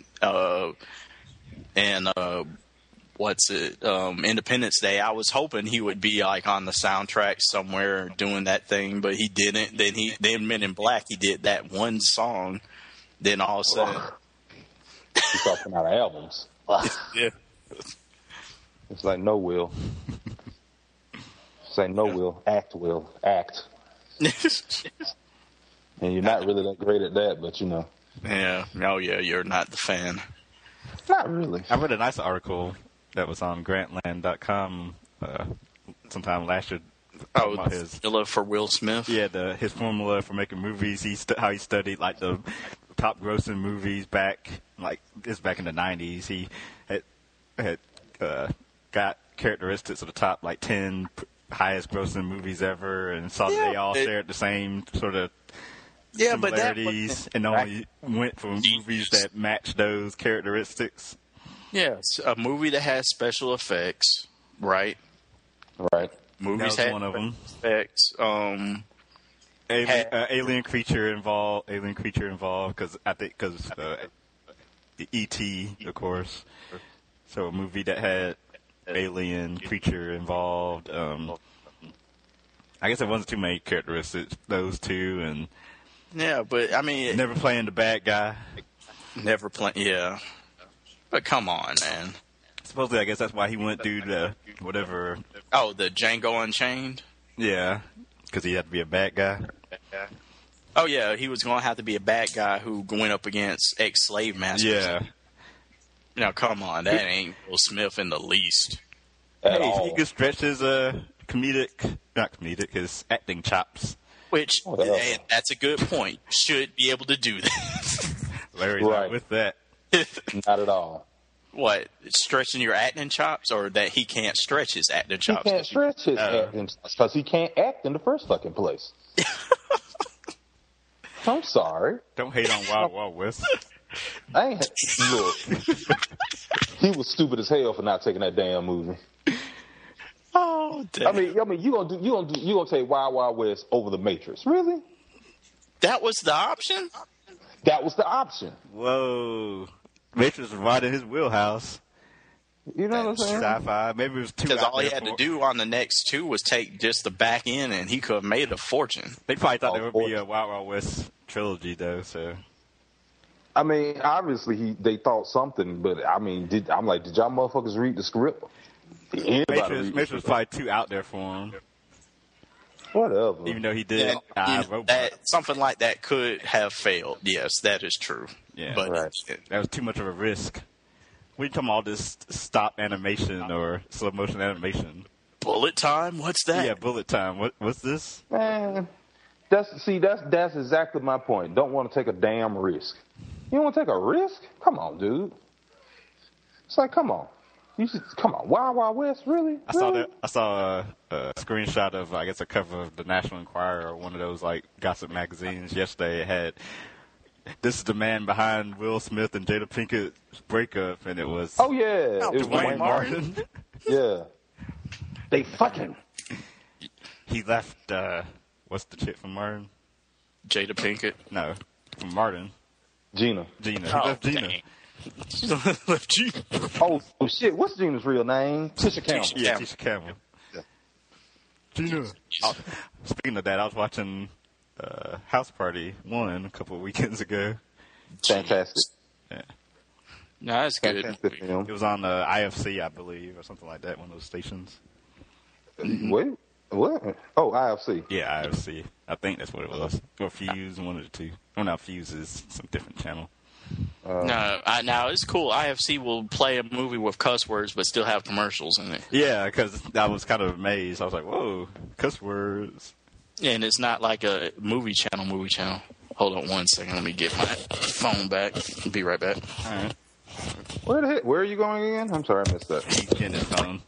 Independence Day, I was hoping he would be like on the soundtrack somewhere doing that thing, but he didn't. Then Men in Black, he did that one song. Then all of a sudden, he started putting out albums. Yeah, it's like no Will. It's like no Will, act Will, act. And you're not really that great at that, but Yeah. Oh, yeah, you're not the fan. Not really. I read a nice article that was on Grantland.com sometime last year. Oh, about his formula for Will Smith? Yeah, his formula for making movies. How he studied like the top grossing movies back in the 90s. He had got characteristics of the top 10 highest grossing movies ever, and saw that they all shared the same sort of similarities, and only went for movies that matched those characteristics. Yes, a movie that has special effects, right? Right. Movies that was had one of them. Effects. Alien creature involved because E.T. of course. So a movie that had alien creature involved. I guess there wasn't too many characteristics. Those two, and yeah, but I mean, never playing the bad guy. Never playing. Yeah, but come on, man. Supposedly, I guess that's why he went through the whatever. Oh, the Django Unchained. Yeah, because he had to be a bad guy. Oh yeah, he was going to have to be a bad guy who went up against ex-slave masters. Yeah. Now, come on, that ain't Will Smith in the least. He could stretch his his acting chops. Which, that's a good point. Should be able to do that. Larry's not with that. Not at all. What, stretching your acting chops, or that he can't stretch his acting chops? He can't stretch his acting chops because he can't act in the first fucking place. I'm sorry. Don't hate on Wild Wild West. I ain't look. He was stupid as hell for not taking that damn movie. Oh, damn. I mean, you gonna take Wild Wild West over The Matrix? Really? That was the option? That was the option. Whoa. Matrix was right in his wheelhouse. You know what I'm saying? Sci-fi. Maybe it was too. Because all he had to do on the next two was take just the back end, and he could have made a fortune. They probably thought there would be a Wild Wild West trilogy, though. So, I mean, obviously they thought something, but I mean, did y'all motherfuckers read the script? Matrix was probably too out there for him. Whatever. Even though he did something like that could have failed. Yes, that is true. Yeah, but that was too much of a risk. We talking all this stop animation or slow motion animation. Bullet time? What's that? Yeah, bullet time. What's this? Man, that's exactly my point. Don't want to take a damn risk. You don't want to take a risk? Come on, dude. It's like, come on. Come on. Wild Wild West, really? I saw a screenshot of, I guess, a cover of the National Enquirer or one of those gossip magazines yesterday. It had, "This is the man behind Will Smith and Jada Pinkett's breakup," and it was it was Dwayne Martin. Yeah, they fucking. He left. What's the chick from Martin? Jada Pinkett. No, from Martin. Gina. He left Gina. Dang. Left Gina. Oh shit! What's Gina's real name? Tisha Campbell. Yeah, Tisha Campbell. Yeah. Gina. Speaking of that, I was watching House Party 1 a couple of weekends ago. Fantastic. Yeah. No, that's good. Fantastic film. It was on IFC, I believe, or something like that, one of those stations. Wait, what? Oh, IFC. Yeah, IFC. I think that's what it was. Or Fuse, one of the two. Well, not Fuse is some different channel. Now it's cool. IFC will play a movie with cuss words, but still have commercials in it. Yeah, because I was kind of amazed. I was like, "Whoa, cuss words!" And it's not like a movie channel. Hold on 1 second. Let me get my phone back. I'll be right back. All right. Where the heck? Where are you going again? I'm sorry, I missed that. He's getting his phone.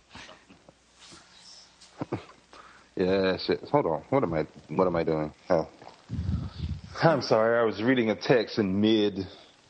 Yeah, shit. Hold on. What am I doing? Oh. I'm sorry. I was reading a text in mid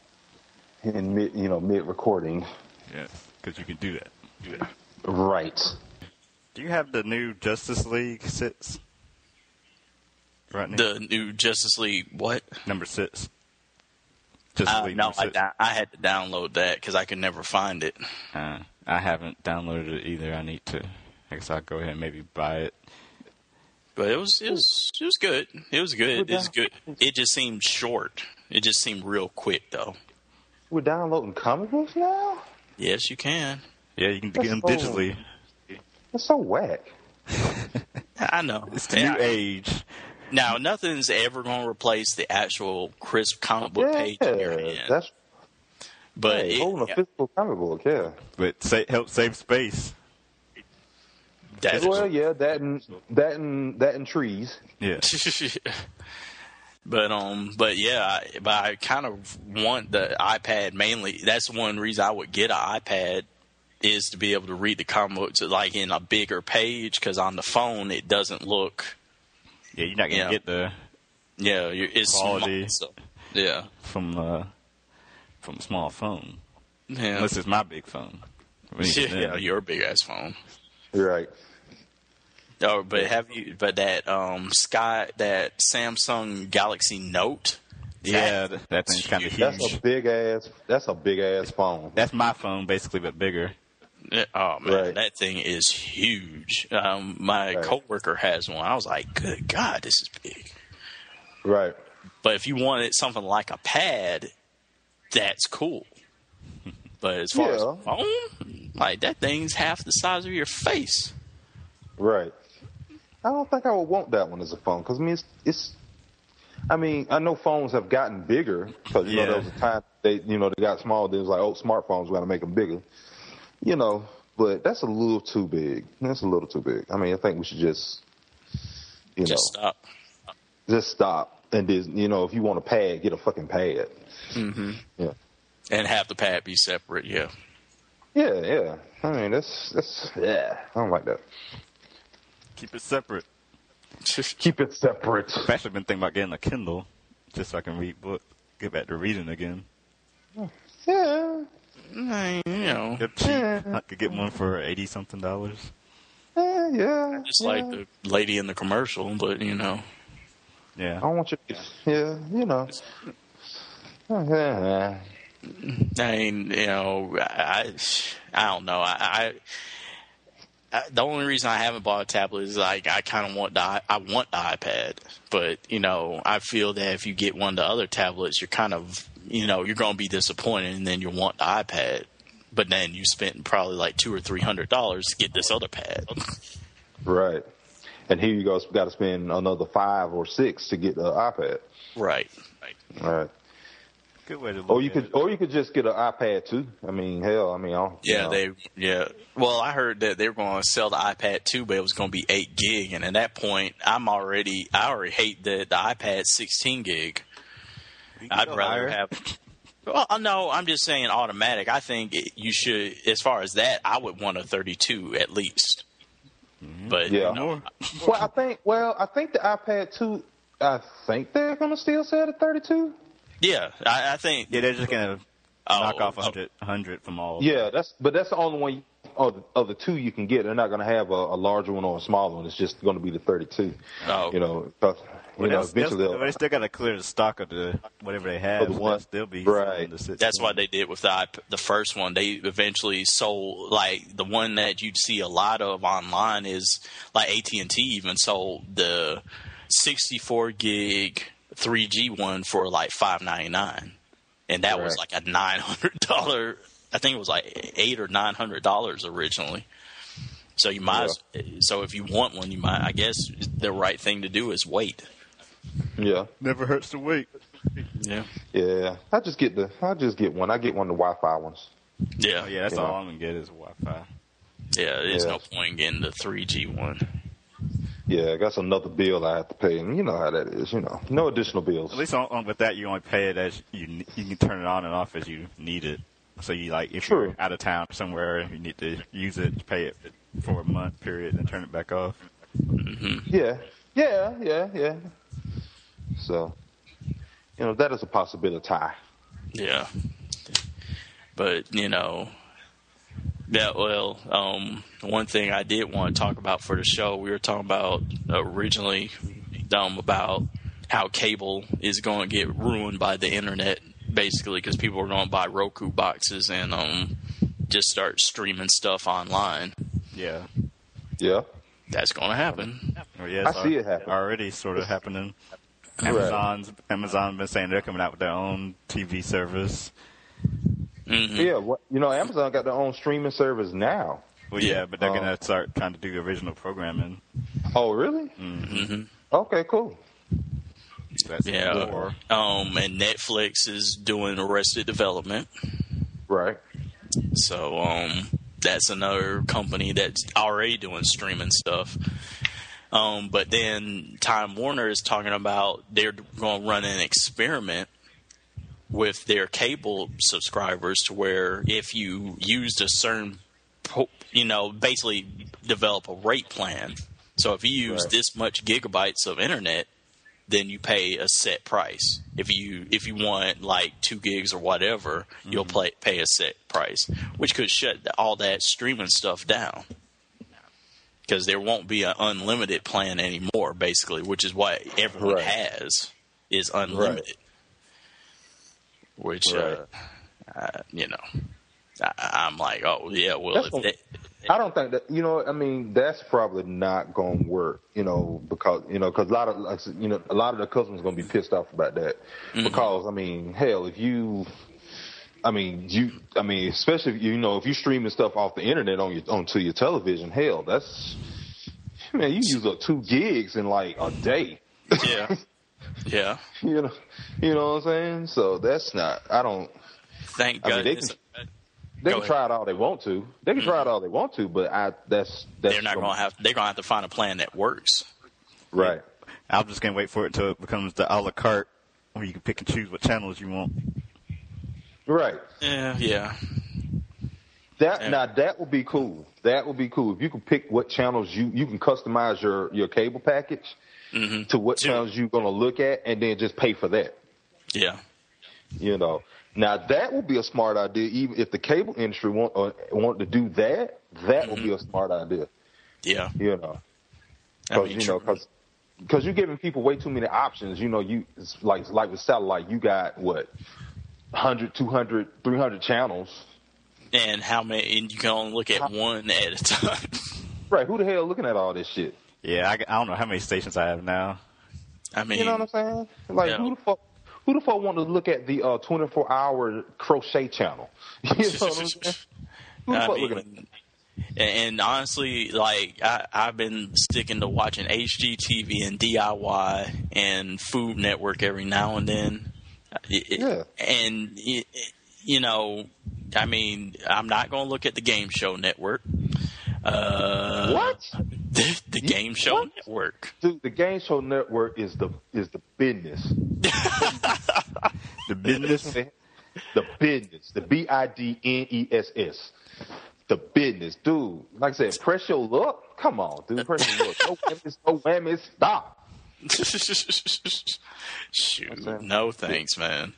recording. Yes, because you can do that. Right. Do you have the new Justice League 6? Right now? The new Justice League what? Number 6. Justice League no, number 6. I had to download that because I could never find it. I haven't downloaded it either. I need to. I guess I'll go ahead and maybe buy it. But it was good. It was good. It's good. It just seemed short. It just seemed real quick, though. We're downloading comic books now? Yes, you can. Yeah, you can get them digitally. That's so whack. I know. It's the new age. Now, nothing's ever going to replace the actual crisp comic book page in your hand. But holding a physical comic book, yeah. But help save space. That and trees. Yeah. But I kind of want the iPad mainly. That's one reason I would get an iPad is to be able to read the comic books like in a bigger page, because on the phone it doesn't look. Yeah, you're not gonna get the it's quality small, so, from a small phone. Yeah. Unless it's my big phone. Yeah, your big ass phone. Right. Oh, but that Samsung Galaxy Note? Yeah, that thing's kind of huge. That's a big ass phone. That's my phone, basically, but bigger. Oh man, That thing is huge. My coworker has one. I was like, "Good God, this is big." Right. But if you wanted something like a pad, that's cool. But as far as a phone, like that thing's half the size of your face. Right. I don't think I would want that one as a phone because it's. I mean, I know phones have gotten bigger because know there was a time they got small. They was like, smartphones, we got to make them bigger. But that's a little too big. That's a little too big. I mean, I think we should just stop. Just stop. And if you want a pad, get a fucking pad. Mm-hmm. Yeah. And have the pad be separate. Yeah. Yeah. I mean, that's I don't like that. Keep it separate. Keep it separate. I've actually been thinking about getting a Kindle just so I can read books, get back to reading again. Yeah. They're cheap. I could get one for $80-something. Yeah. Just like the lady in the commercial, but Yeah. I want you. Yeah. I mean, I don't know. I the only reason I haven't bought a tablet is like I kind of want the iPad, but I feel that if you get one of the other tablets, you're kind of you're going to be disappointed, and then you want the iPad, but then you spent probably like $200 or $300 to get this other pad. Right, and here you go, got to spend another $5 or $6 to get the iPad. Right. All right. Good way to look or you could just get an iPad too. I mean, hell, Well, I heard that they were going to sell the iPad 2, but it was going to be 8 gig, and at that point, I already hate the iPad 16 gig. I'd rather have. Well, no, I'm just saying automatic. I think you should, as far as that, I would want a 32 at least. Mm-hmm. But Well, I think the iPad 2. I think they're going to still sell the 32. Yeah, I think. Yeah, they're just going to knock off 100 from all. Yeah, that's the only one of the two you can get. They're not going to have a larger one or a smaller one. It's just going to be the 32. Oh, eventually they still got to clear the stock of the whatever they have. They'll still be right. That's what they did with the first one. They eventually sold, like the one that you'd see a lot of online is like AT&T even sold the 64 gig 3G one for like $599, and that was like a $900. I think it was like $800 or $900 originally. So you might. So if you want one, you might. I guess the right thing to do is wait. Yeah, never hurts to wait. Yeah. Yeah, I just get one. I get one of the Wi-Fi ones. Yeah, that's all I'm gonna get is Wi-Fi. Yeah, there's no point in getting the 3G one. Yeah, that's another bill I have to pay, and you know how that is. No additional bills. At least with that, you only pay it as you can turn it on and off as you need it. So you if you're out of town somewhere and you need to use it, you pay it for a month period and turn it back off. Mm-hmm. Yeah. So, that is a possibility. Yeah. But, one thing I did want to talk about for the show, we were talking about originally about how cable is going to get ruined by the internet, basically, because people are going to buy Roku boxes and just start streaming stuff online. Yeah. That's going to happen. I see it happen. Already sort of happening. Amazon's been saying they're coming out with their own TV service. Mm-hmm. Yeah, Amazon got their own streaming service now. Well, yeah, but they're going to start trying to do original programming. Oh, really? Mm-hmm. Okay, cool. Yeah. And Netflix is doing Arrested Development. Right. So that's another company that's already doing streaming stuff. But then Time Warner is talking about they're going to run an experiment with their cable subscribers to where if you used a certain, basically develop a rate plan. So if you use this much gigabytes of internet, then you pay a set price. If you want like 2 gigs or whatever, you'll pay a set price, which could shut all that streaming stuff down. Because there won't be an unlimited plan anymore, basically, which is what everyone has is unlimited. Which, I'm like, oh yeah, well, I don't think that that's probably not going to work, because a lot of the customers are going to be pissed off about that, because hell, if you. Especially if you're streaming stuff off the internet onto your television, hell, you use up 2 gigs in like a day. Yeah. Yeah. You know what I'm saying? So that's not. I don't. Thank God. They can try it all they want to. They can try it all they want to, but that's they're not going to have. They're going to have to find a plan that works. Right. I'm just going to wait for it till it becomes the a la carte, where you can pick and choose what channels you want. Right. Yeah. Now that would be cool. That would be cool if you can pick what channels you can customize your cable package to what channels you're going to look at, and then just pay for that. Yeah. Now that would be a smart idea. Even if the cable industry want to do that, that would be a smart idea. Yeah. Because you're giving people way too many options. It's like with satellite, you got what? 100, 200, 300 channels. And how many? And you can only look at one at a time. Right. Who the hell looking at all this shit? Yeah, I don't know how many stations I have now. You know what I'm saying? Like, who the fuck want to look at the 24-hour crochet channel? You know what I'm saying? Who the fuck looking at that? And honestly, like, I've been sticking to watching HGTV and DIY and Food Network every now and then. I'm not going to look at the Game Show Network. What? The Game Show Network. Dude, the Game Show Network is the business. The business? The business. The BIDNESS. The business. Dude, like I said, press your luck. Come on, dude. Press your luck. No whammies. Stop. Shoot. No thanks, man.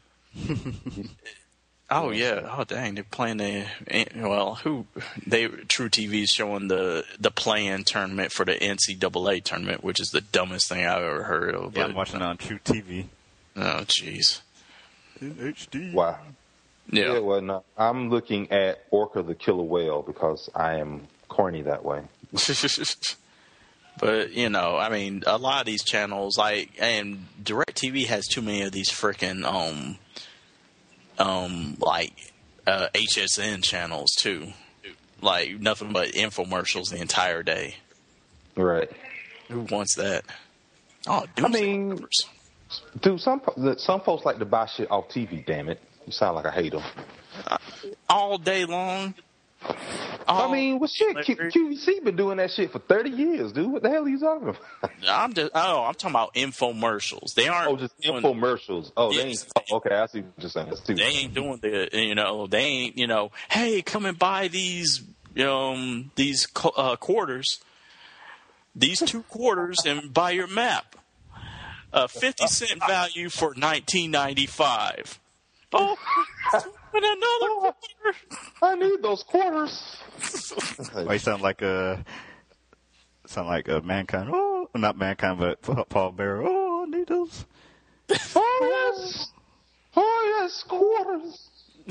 Oh yeah. Oh dang, they're playing True TV is showing the play-in tournament for the NCAA tournament, which is the dumbest thing I've ever heard of. Yeah, I'm watching it on True TV. Oh jeez. In HD. Wow. Yeah. Well, no, I'm looking at Orca the Killer Whale because I am corny that way. But, a lot of these channels, and DirecTV has too many of these freaking, HSN channels, too. Like, nothing but infomercials the entire day. Right. Who wants that? Oh, numbers. Dude, some folks like to buy shit off TV, damn it. You sound like I hate them. All day long. QVC been doing that shit for 30 years, dude. What the hell are you talking about? I'm talking about infomercials. They aren't. Oh, just infomercials. Oh, yes. They ain't. Oh, okay, I see what you're saying. They ain't doing they ain't, hey, come and buy these quarters, these 2 quarters and buy your map. 50-cent value for $19.95. Oh, and another quarter. I need those quarters. Why you sound like a Mankind? Oh, not Mankind, but Paul Bearer. Oh, I need those. Oh yes, quarters.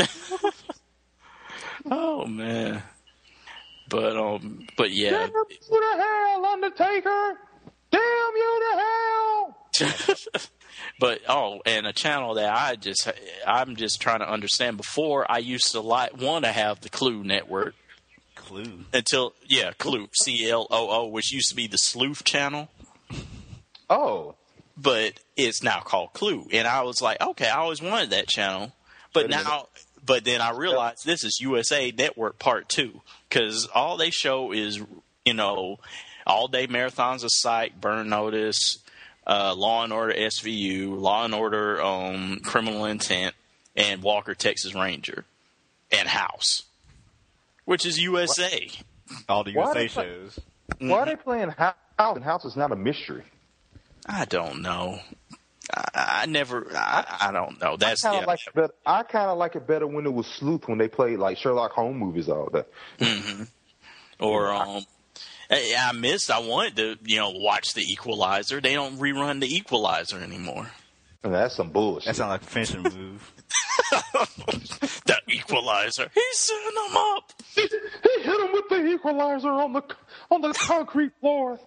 Oh man, but yeah. Damn you to hell, Undertaker! Damn you to hell! But and a channel that I'm just trying to understand. Before, I used to want to have the Clue network. Clue. Clue, CLOO, which used to be the Sleuth channel. Oh. but it's now called Clue. And I was like, okay, I always wanted that channel. But then I realized this is USA Network Part 2, because all they show is, all-day marathons of Psych, Burn Notice, Law and Order SVU, Law and Order Criminal Intent, and Walker, Texas Ranger, and House, which is USA. All the USA shows. Why are they playing House? And House is not a mystery. I don't know. I don't know. That's I kind of like it better when it was Sleuth, when they played like Sherlock Holmes movies all day. Mm-hmm. Or I wanted to watch The Equalizer. They don't rerun The Equalizer anymore. And that's some bullshit. That sounds like a finishing move. The Equalizer. He sent him up. He hit him with the equalizer on the concrete floor.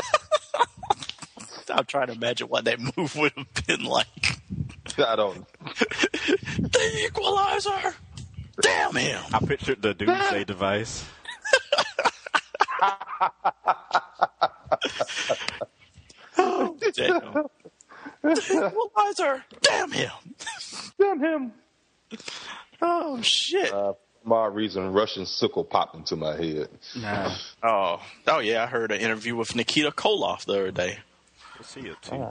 I'm trying to imagine what that move would have been like. I don't. The Equalizer. Damn him. I pictured the Doomsday device. Oh, damn. The Equalizer. Damn him. Damn him. Oh, shit. My reason, Russian sickle popped into my head. Nah. Oh yeah, I heard an interview with Nikita Koloff the other day. We'll see it too.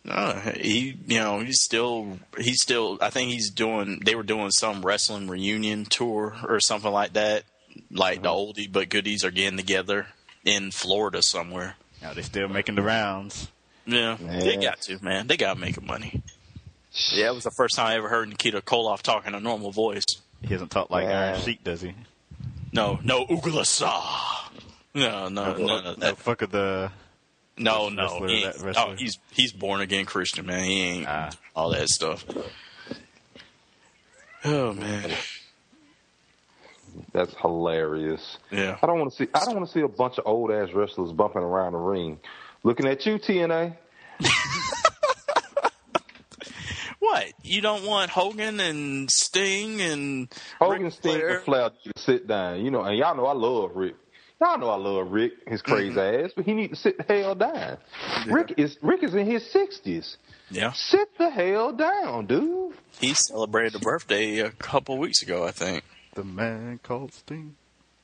He's still. I think they were doing some wrestling reunion tour or something like that. Like the oldie but goodies are getting together in Florida somewhere. Now they still making the rounds. Yeah, they got to, man. They got to make money. Yeah, it was the first time I ever heard Nikita Koloff talk in a normal voice. He doesn't talk like Iron Sheik, does he? No, Uglasa. No, none of that. Fuck of the. No, wrestler. he's born again Christian, man. He ain't all that stuff. Oh man, that's hilarious. Yeah, I don't want to see a bunch of old ass wrestlers bumping around the ring. Looking at you, TNA. What? You don't want Hogan and Sting and Hogan, Sting, and Flair to sit down? And y'all know I love Rick. Y'all know I love Rick, his crazy ass, but he need to sit the hell down. Yeah. Rick is in his 60s. Yeah. Sit the hell down, dude. He celebrated a birthday a couple weeks ago, I think. The man called Sting.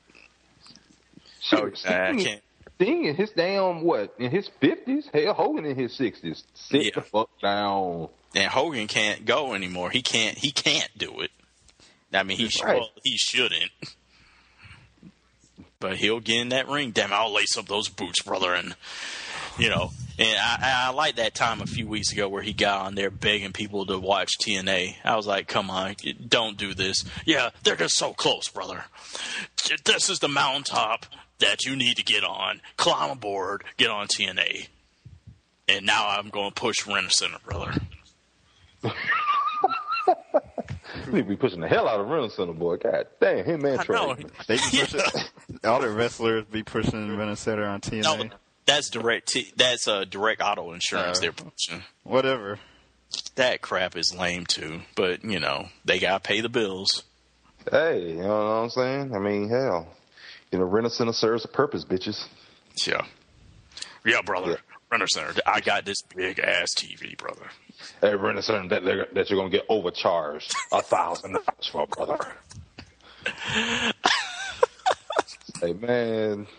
Shit, I can't. Sting in his in his 50s? Hell, Hogan in his 60s. Sit the fuck down. And Hogan can't go anymore. He can't do it. I mean, he shouldn't. But he'll get in that ring. Damn, I'll lace up those boots, brother. And, and I like that time a few weeks ago where he got on there begging people to watch TNA. I was like, come on, don't do this. Yeah, they're just so close, brother. This is the mountaintop that you need to get on. Climb aboard, get on TNA. And now I'm going to push Rent-A-Center, brother. We be pushing the hell out of Rent-A-Center, boy. God damn, him and Trey. They be pushing, all the wrestlers be pushing Rent-A-Center on TNA. No, that's direct. That's direct auto insurance they're pushing. Whatever. That crap is lame too, but they gotta pay the bills. Hey, you know what I'm saying? I mean, hell, Rent-A-Center serves a purpose, bitches. Yeah, brother. Yeah. Rent-A-Center. I got this big ass TV, brother. Hey, Rent-A-Center, that you're gonna get overcharged $1,000 for, brother. Hey, man.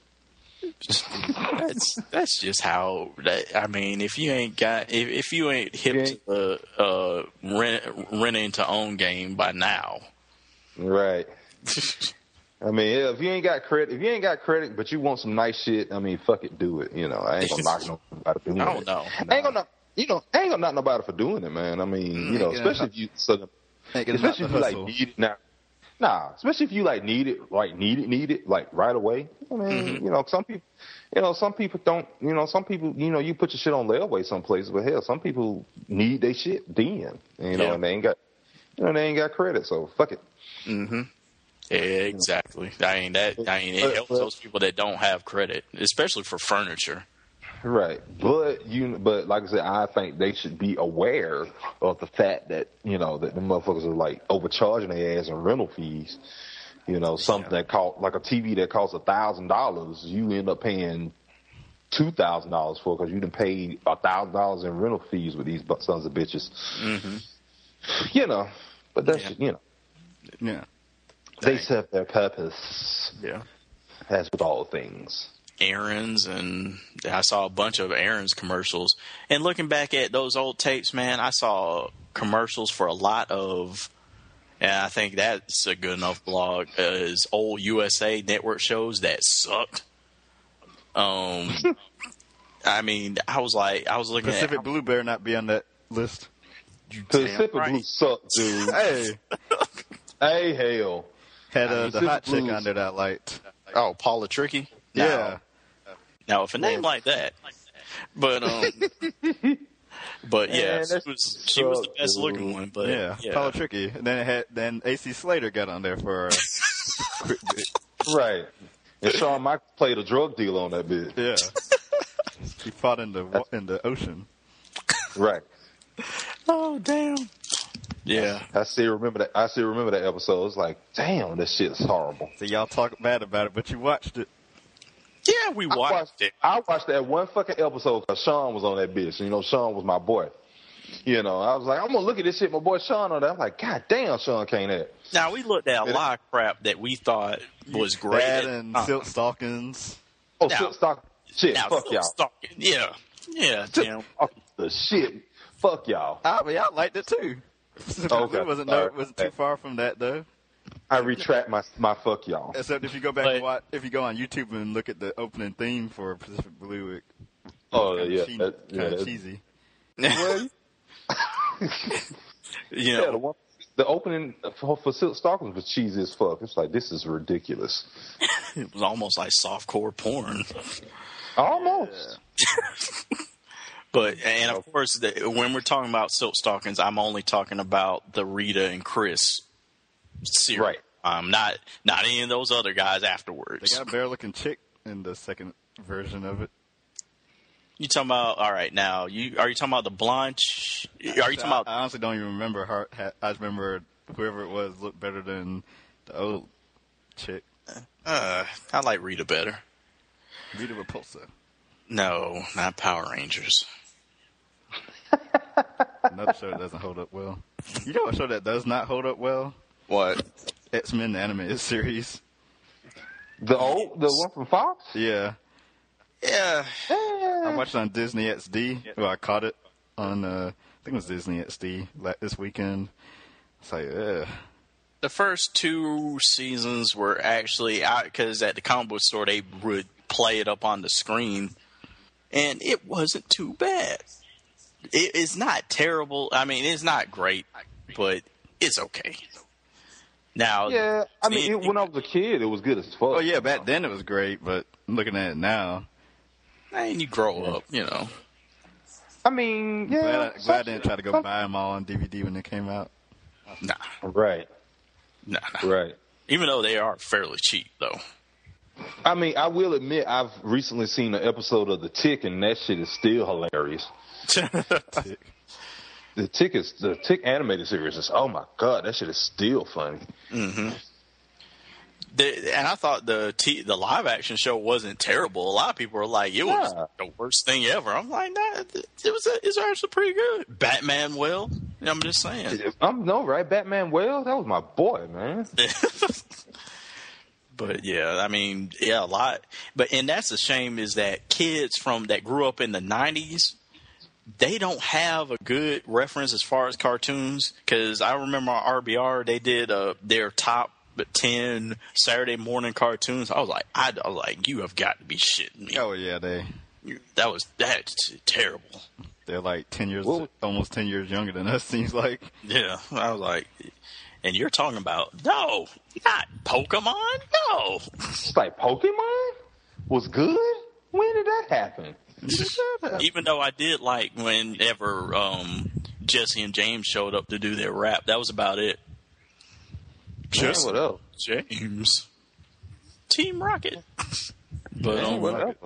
That's just how. I mean, if you ain't hip to the renting to own game by now, right? I mean, if you ain't got credit, but you want some nice shit, I mean, fuck it, do it. I ain't gonna knock nobody for doing it. No. I ain't gonna knock nobody for doing it, man. I mean, especially if you like need it now. Nah, especially if you like need it like right away. I mean, some people don't. Some people, you put your shit on layaway someplace, but hell, some people need their shit then. And they ain't got credit, so fuck it. Mm-hmm. Yeah, exactly. It helps those people that don't have credit, especially for furniture. Right, but like I said, I think they should be aware of the fact that that the motherfuckers are like overcharging their ass in rental fees. Something that cost like a TV that costs $1,000, you end up paying $2,000 for because you done paid $1,000 in rental fees with these sons of bitches. Mm-hmm. You know, but that's Yeah. They serve their purpose. Yeah. As with all things. Aaron's, and I saw a bunch of Aaron's commercials. And looking back at those old tapes, man, I saw commercials for a lot of, and I think that's a good enough blog, is old USA Network shows that sucked. I mean, I was looking Pacific at Blue better not be on that list. Pacific right. Blue sucked, dude. Hey, hell. had the Pacific hot chick Blues. on there that I liked. Oh, Paula Tricky? Yeah. Now, if a name like that, but yeah, Man, she was the best looking one. But Yeah, Paula Tricky. And then AC Slater got on there for a quick bit. Right. And Shawn Michaels played a drug dealer on that bit. Yeah. He fought in the ocean. Right. Oh, damn. Yeah. I still remember that episode. It's like, damn, this shit is horrible. So y'all talk bad about it, but you watched it. Yeah, we watched it. I watched that one fucking episode because Sean was on that bitch. You know, Sean was my boy. You know, I was like, I'm going to look at this shit, my boy Sean on that. I'm like, God damn, Sean can't act. Now, we looked at a lot of crap that we thought was great. That and Silk Stockings. Oh, Now- Silk Stock. Shit, Now, fuck y'all. Stalking. Yeah. Yeah, Silk damn. Stock the shit. Fuck y'all. But y'all liked it too. Okay. It wasn't too far from that though. I retract my fuck y'all. Except if you go back and watch, if you go on YouTube and look at the opening theme for Pacific Blue, it Oh, kinda yeah. kind of cheesy. Well, You yeah, know, the opening for Silk Stockings was cheesy as fuck. It's like, this is ridiculous. it was almost like softcore porn. Almost. But, and of course, when we're talking about Silk Stockings, I'm only talking about the Rita and Chris series. Right. Not any of those other guys They afterwards. got a bear-looking chick in the second version of it. You talking about, all right, now, are you talking about the blonde? Are you talking about? I honestly don't even remember her. I just remember whoever it was looked better than the old chick. I like Rita better. Rita Repulsa. No, not Power Rangers. Another show that doesn't hold up well. You know what show that does not hold up well? What? X-Men the Animated Series. The one from Fox? Yeah. Yeah. I watched it on Disney XD. Well, I caught it on, I think it was Disney XD this weekend. It's like, The first 2 seasons were actually out because at the comic book store they would play it up on the screen, and it wasn't too bad. It's not terrible. I mean, it's not great, but it's okay. Now, Yeah, I mean, when I was a kid, it was good as fuck. oh yeah, back then it was great, but looking at it now, and you grow up, you know. I mean, yeah. glad I didn't try to go buy them all on DVD when they came out. Nah. Right, right. Even though they are fairly cheap, though. I mean, I will admit, I've recently seen an episode of The Tick, and that shit is still hilarious. The Tick animated series is, oh my god, that shit is still funny. Mm-hmm. And I thought the live action show wasn't terrible. A lot of people were like, it was the worst thing ever. I'm like, nah, it's actually pretty good. Batman, well, I'm just saying. Right? Batman that was my boy, man. But yeah, I mean, yeah, a lot. And that's a shame is that kids that grew up in the 90s, they don't have a good reference as far as cartoons. Because I remember on RBR, they did their top 10 Saturday morning cartoons. I was like, you have got to be shitting me. Oh yeah, That's terrible. they're like 10 years, almost 10 years younger than us. Seems like. Yeah, I was like, and you're talking about not Pokemon, no. It's like Pokemon was good. When did that happen? Even though I did like whenever Jesse and James showed up to do their rap, that was about it. Just what else? James, Team Rocket. But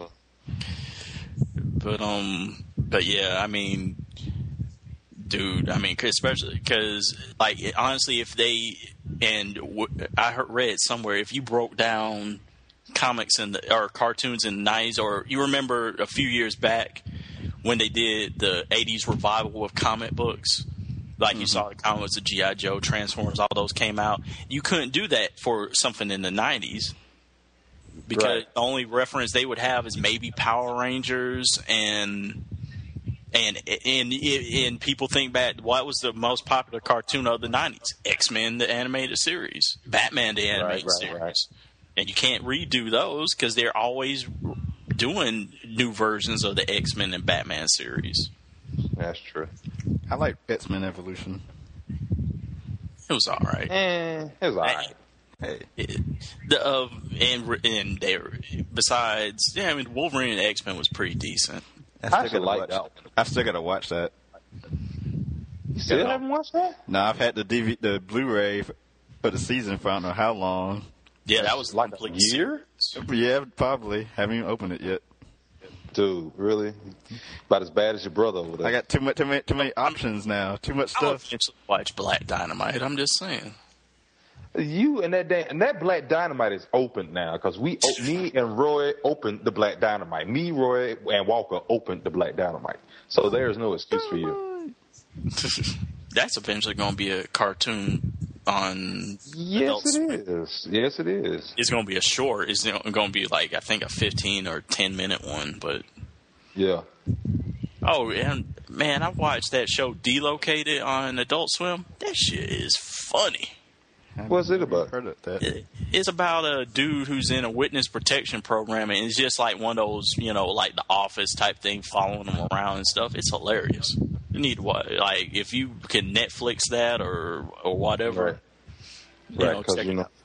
yeah, I mean, dude, especially because, honestly, if they read somewhere, if you broke down comics or cartoons in the 90s, or you remember a few years back when they did the 80s revival of comic books. Like you saw the comics of G.I. Joe, Transformers, all those came out. You couldn't do that for something in the 90s because the only reference they would have is maybe Power Rangers and people think back, what was the most popular cartoon of the 90s? X-Men, the animated series. Batman, the animated series. Right. And you can't redo those because they're always doing new versions of the X-Men and Batman series. That's true. I like X-Men Evolution. It was all right. It was all right. And there, besides, Wolverine and X-Men was pretty decent. I still like that. I still gotta watch that. You still haven't watched that? No, I've had the Blu-ray for the season for I don't know how long. Yeah, that was like a year? Yeah, probably. Haven't even opened it yet. Dude, really? About as bad as your brother over there. I got too many options now. Too much stuff. I'll watch Black Dynamite. I'm just saying. You and that Black Dynamite is open now because me and Roy opened the Black Dynamite. Me, Roy, and Walker opened the Black Dynamite. So there's no excuse for you. That's eventually going to be a cartoon on. Yes, it is. Yes, it is. It's going to be a short. It's going to be like I think a 15 or 10-minute one, but yeah. Oh, and man, I watched that show Delocated on Adult Swim. That shit is funny. What's it about? Heard of that. It's about a dude who's in a witness protection program, and it's just like one of those, like The Office type thing, following him around and stuff. It's hilarious. You need if you can Netflix that or whatever. Right, because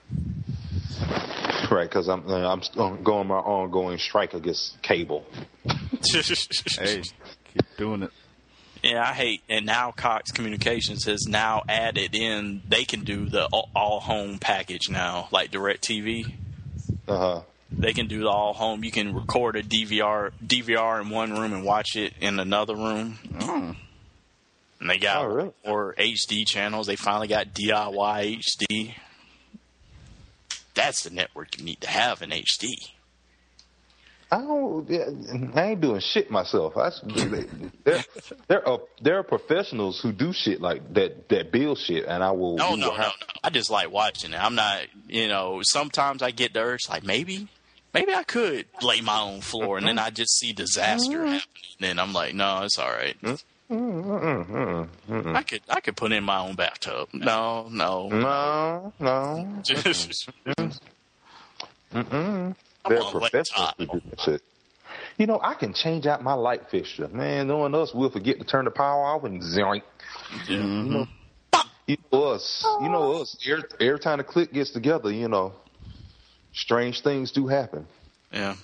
Right, because I'm going my ongoing strike against cable. Hey, keep doing it. Yeah, I hate, and now Cox Communications has now added in, they can do the all-home package now, like DirecTV. They can do the all-home. You can record a DVR in one room and watch it in another room. Oh. And they got really? more HD channels. They finally got DIY HD. That's the network you need to have in HD. I ain't doing shit myself. There are professionals who do shit like that build shit, and I will. No. I just like watching it. I'm not, sometimes I get the urge, like maybe I could lay my own floor, and then I just see disaster happening, and I'm like, no, it's all right. I could put in my own bathtub. No. They're professionals who do that shit. I can change out my light fixture. Man, knowing us, we'll forget to turn the power off and zoink. Mm-hmm. You know us. Every time the clique gets together, strange things do happen. Yeah,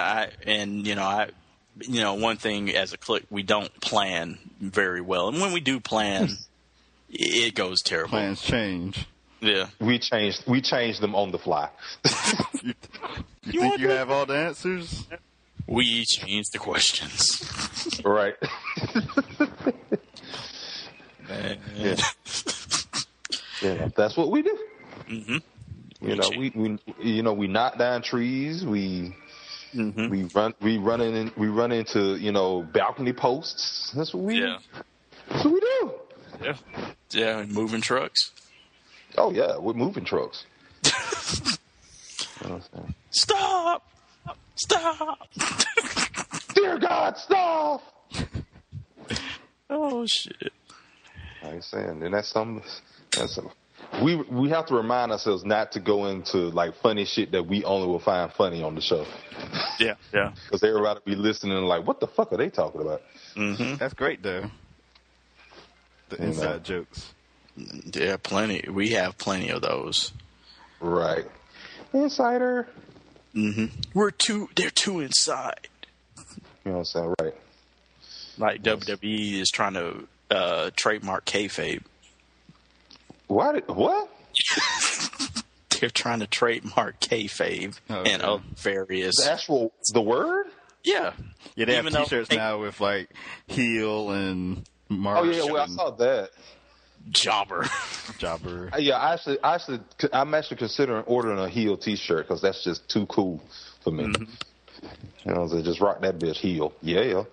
one thing as a clique, we don't plan very well, and when we do plan, it goes terrible. Plans change. Yeah, we change them on the fly. You think you have all the answers? We change the questions. Right. Yeah. Yeah, that's what we do. Mm-hmm. We knock down trees. We run into balcony posts. That's what we do. That's what we do. Yeah, moving trucks. Oh yeah, we're moving trucks. Stop! Dear God, stop! Oh shit! I'm saying, and that's something. We have to remind ourselves not to go into like funny shit that we only will find funny on the show. Yeah. Because everybody be listening like, what the fuck are they talking about? Mm-hmm. That's great though. The inside jokes. Yeah, plenty. We have plenty of those. Right. Insider. Mm-hmm. They're too inside. You know what I'm saying? Right. Like WWE is trying to trademark kayfabe. What? They're trying to trademark kayfabe and other various. The word? Yeah. Yeah, they have T-shirts now with like heel and Marsh. Oh yeah, I saw that. Jobber. Yeah, I'm actually considering ordering a heel T-shirt because that's just too cool for me. You know, so just rock that bitch heel. Yeah.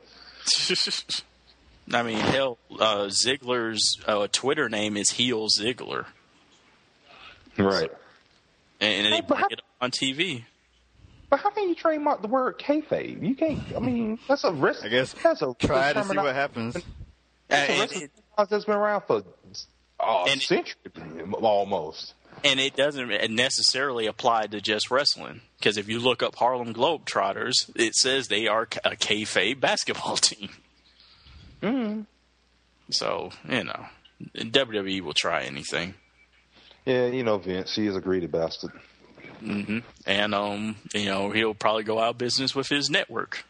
I mean, hell, Ziggler's Twitter name is Heel Ziggler. Right. And they bring it up on TV. But how can you trademark the word kayfabe? You can't. I mean, that's a risk. I guess try to see what happens. That's been around for a century, almost. And it doesn't necessarily apply to just wrestling. Because if you look up Harlem Globetrotters, it says they are a kayfabe basketball team. Mm-hmm. So, you know, WWE will try anything. Yeah, you know, Vince, he is a greedy bastard. Mm-hmm. And, you know, he'll probably go out of business with his network.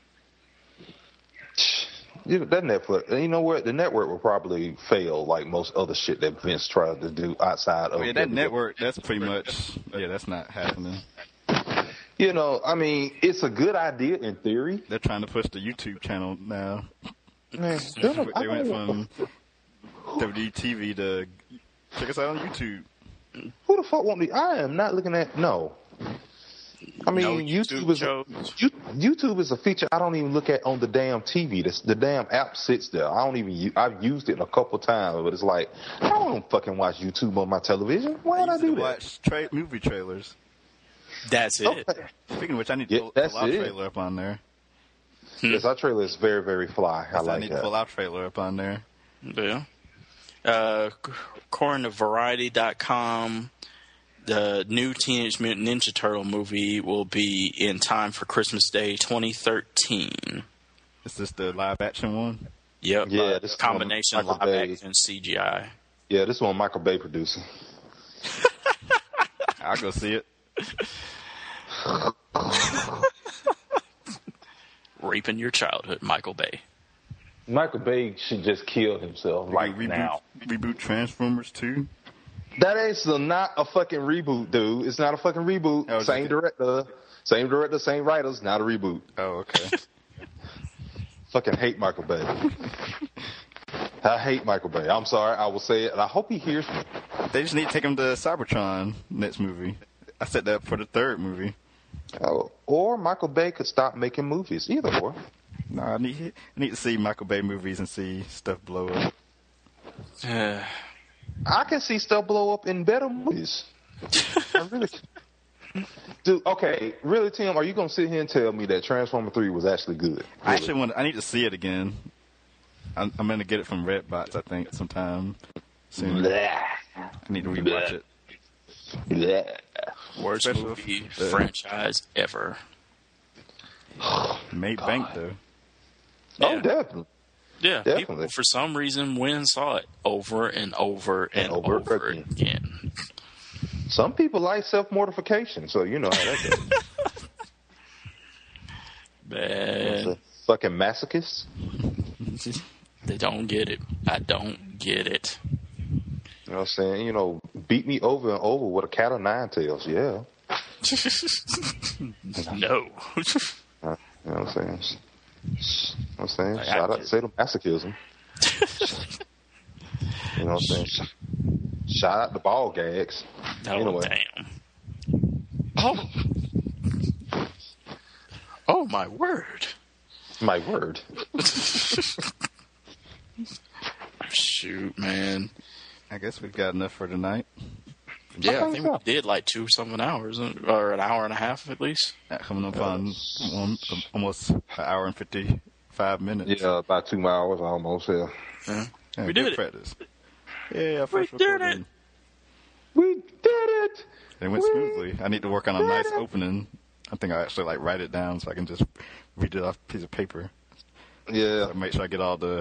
That Netflix, you know what? The network will probably fail like most other shit that Vince tried to do outside of. Yeah, that network, that's pretty much. Yeah, that's not happening. You know, I mean, it's a good idea in theory. They're trying to push the YouTube channel now. Man, they went from WDTV to check us out on YouTube. Who the fuck want me? I am not looking at no. I mean, YouTube is a feature I don't even look at on the damn TV. The damn app sits there. I've used it a couple times, but it's like I don't fucking watch YouTube on my television. Why would I do that? Watch movie trailers. That's it. Okay. Speaking of which, I need to pull our trailer up on there. Yes, our trailer is very, very fly. I need to pull our trailer up on there. Yeah. According to Variety.com, the new Teenage Mutant Ninja Turtle movie will be in time for Christmas Day 2013. Is this the live-action one? Yep. Yeah, this combination live-action and CGI. Yeah, this one Michael Bay producing. I'll go see it. Raping your childhood, Michael Bay. Michael Bay should just kill himself now. Reboot Transformers 2? That is not a fucking reboot, dude. It's not a fucking reboot. Oh, same director, same writers, not a reboot. Oh, okay. Fucking hate Michael Bay. I hate Michael Bay. I'm sorry. I will say it, and I hope he hears me. They just need to take him to Cybertron next movie. I set that up for the third movie. Or Michael Bay could stop making movies. Either or. No, I need to see Michael Bay movies and see stuff blow up. I can see stuff blow up in better movies. I really can. Dude, okay, really, Tim, are you going to sit here and tell me that Transformer 3 was actually good? Really? I need to see it again. I'm going to get it from Redbox, I think, sometime soon. Blah. I need to rewatch it. Blah. Worst movie franchise ever. Made bank, though. Oh, definitely. Yeah, definitely. People, for some reason, went and saw it over and over and over again. Some people like self-mortification, so you know how that goes. Man. Fucking masochists. They don't get it. I don't get it. You know what I'm saying? You know, beat me over and over with a cat of nine tails, yeah. No. You know what I'm saying? Shout out to sadomasochism. You know what I'm saying? Shout out to ball gags. Oh, anyway. Damn. Oh, my word. My word. Shoot, man. I guess we've got enough for tonight. Yeah, I think we did like 2-something hours, or an hour and a half at least. Coming up on almost an hour and 55 minutes. Yeah, about 2 hours almost, yeah. We did it. Practice. Yeah, first recording. We did it! It went smoothly. I need to work on a nice opening. I think I actually write it down so I can just read it off a piece of paper. Yeah. So make sure I get all the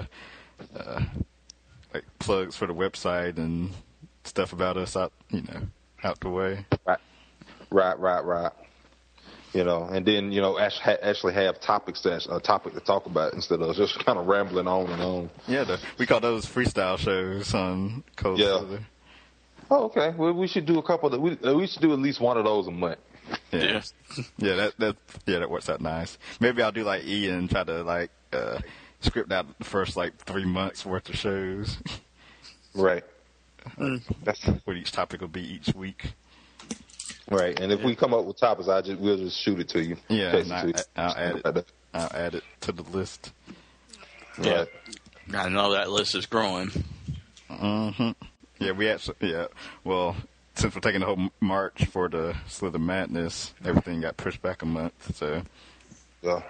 plugs for the website and stuff about us out the way. Right. You know, and then, you know, actually have topics to talk about instead of just kind of rambling on and on. Yeah, we call those freestyle shows on Cold Souther. Oh, okay. Well, we should do a couple of we should do at least one of those a month. Yeah. That works out nice. Maybe I'll do like Ian and try to script out the first 3 months worth of shows. Right. That's what each topic will be each week. right. And if we come up with topics, we'll just shoot it to you. Yeah, Text and it to you. I'll add Like that. it. I'll add it to the list. Yeah. Right. I know that list is growing. Mm-hmm. Yeah, we actually. Yeah. Well, since we're taking the whole March for the Slither Madness, everything got pushed back a month. So. Yeah.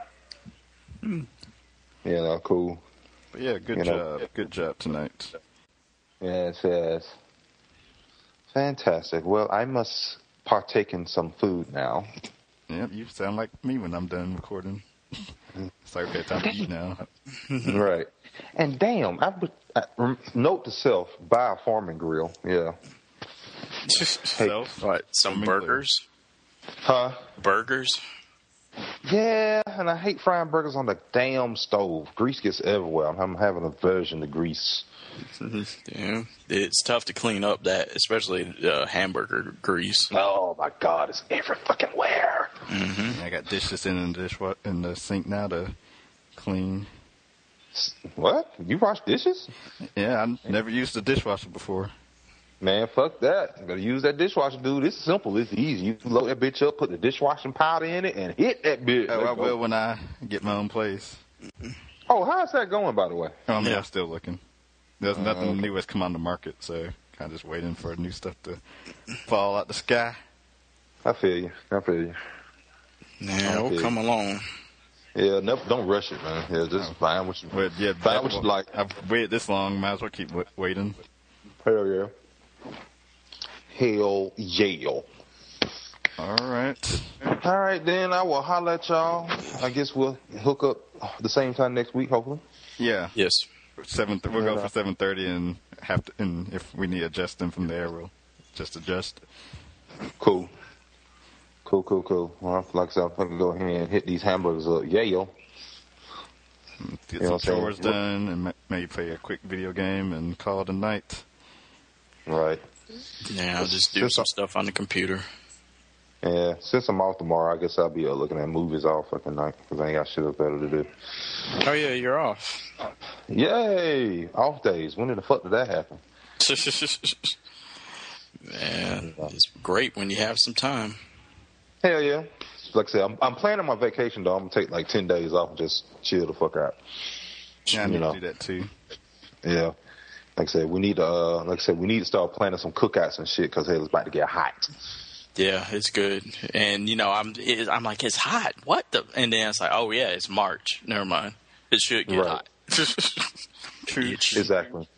Cool. But yeah, good job. Good job tonight. Yes, yes. Fantastic. Well, I must partake in some food now. Yeah, you sound like me when I'm done recording. It's like, okay, time to eat now. Right. And damn, note to self, buy a farming grill. Yeah. Self? What? Some burgers? Huh? Burgers? Yeah, and I hate frying burgers on the damn stove. Grease gets everywhere. I'm having an aversion to grease. Yeah. It's tough to clean up that, especially hamburger grease. Oh my God, it's every fucking where. Mm-hmm. I got dishes in the sink now to clean. What? You wash dishes? Yeah, I never used a dishwasher before. Man, fuck that. You gotta use that dishwasher, dude. It's simple. It's easy. You load that bitch up, put the dishwashing powder in it, and hit that bitch. Oh, I will when I get my own place. Oh, how's that going, by the way? I'm still looking. There's nothing new that's come on the market, so kind of just waiting for new stuff to fall out the sky. I feel you. Yeah, we'll come along. Yeah, don't rush it, man. Yeah, just find what you find what you like. I've waited this long, might as well keep waiting. Hell yeah. Hell yeah. All right. All right, then I will holler at y'all. I guess we'll hook up the same time next week, hopefully. Yeah. Yes. We'll go for 7:30 and and if we need adjusting from there, we'll just adjust. Cool. Well, like I said, I'm going to go ahead and hit these hamburgers up. Yeah, yo. Get some chores done and maybe play a quick video game and call it a night. Right. Yeah, I'll just do some stuff on the computer. Yeah, since I'm off tomorrow, I guess I'll be looking at movies all fucking night because I ain't got shit else better to do. Oh, yeah, you're off. Yay! Off days. When the fuck did that happen? Man, it's great when you have some time. Hell yeah. Like I said, I'm planning my vacation, though. I'm going to take like 10 days off and just chill the fuck out. Yeah, I need to do that, too. Yeah. Like I said, we need to start planning some cookouts and shit because it's about to get hot. Yeah, it's good. And, I'm like, it's hot. What the? And then it's like, oh, yeah, it's March. Never mind. It should get hot. True. Exactly.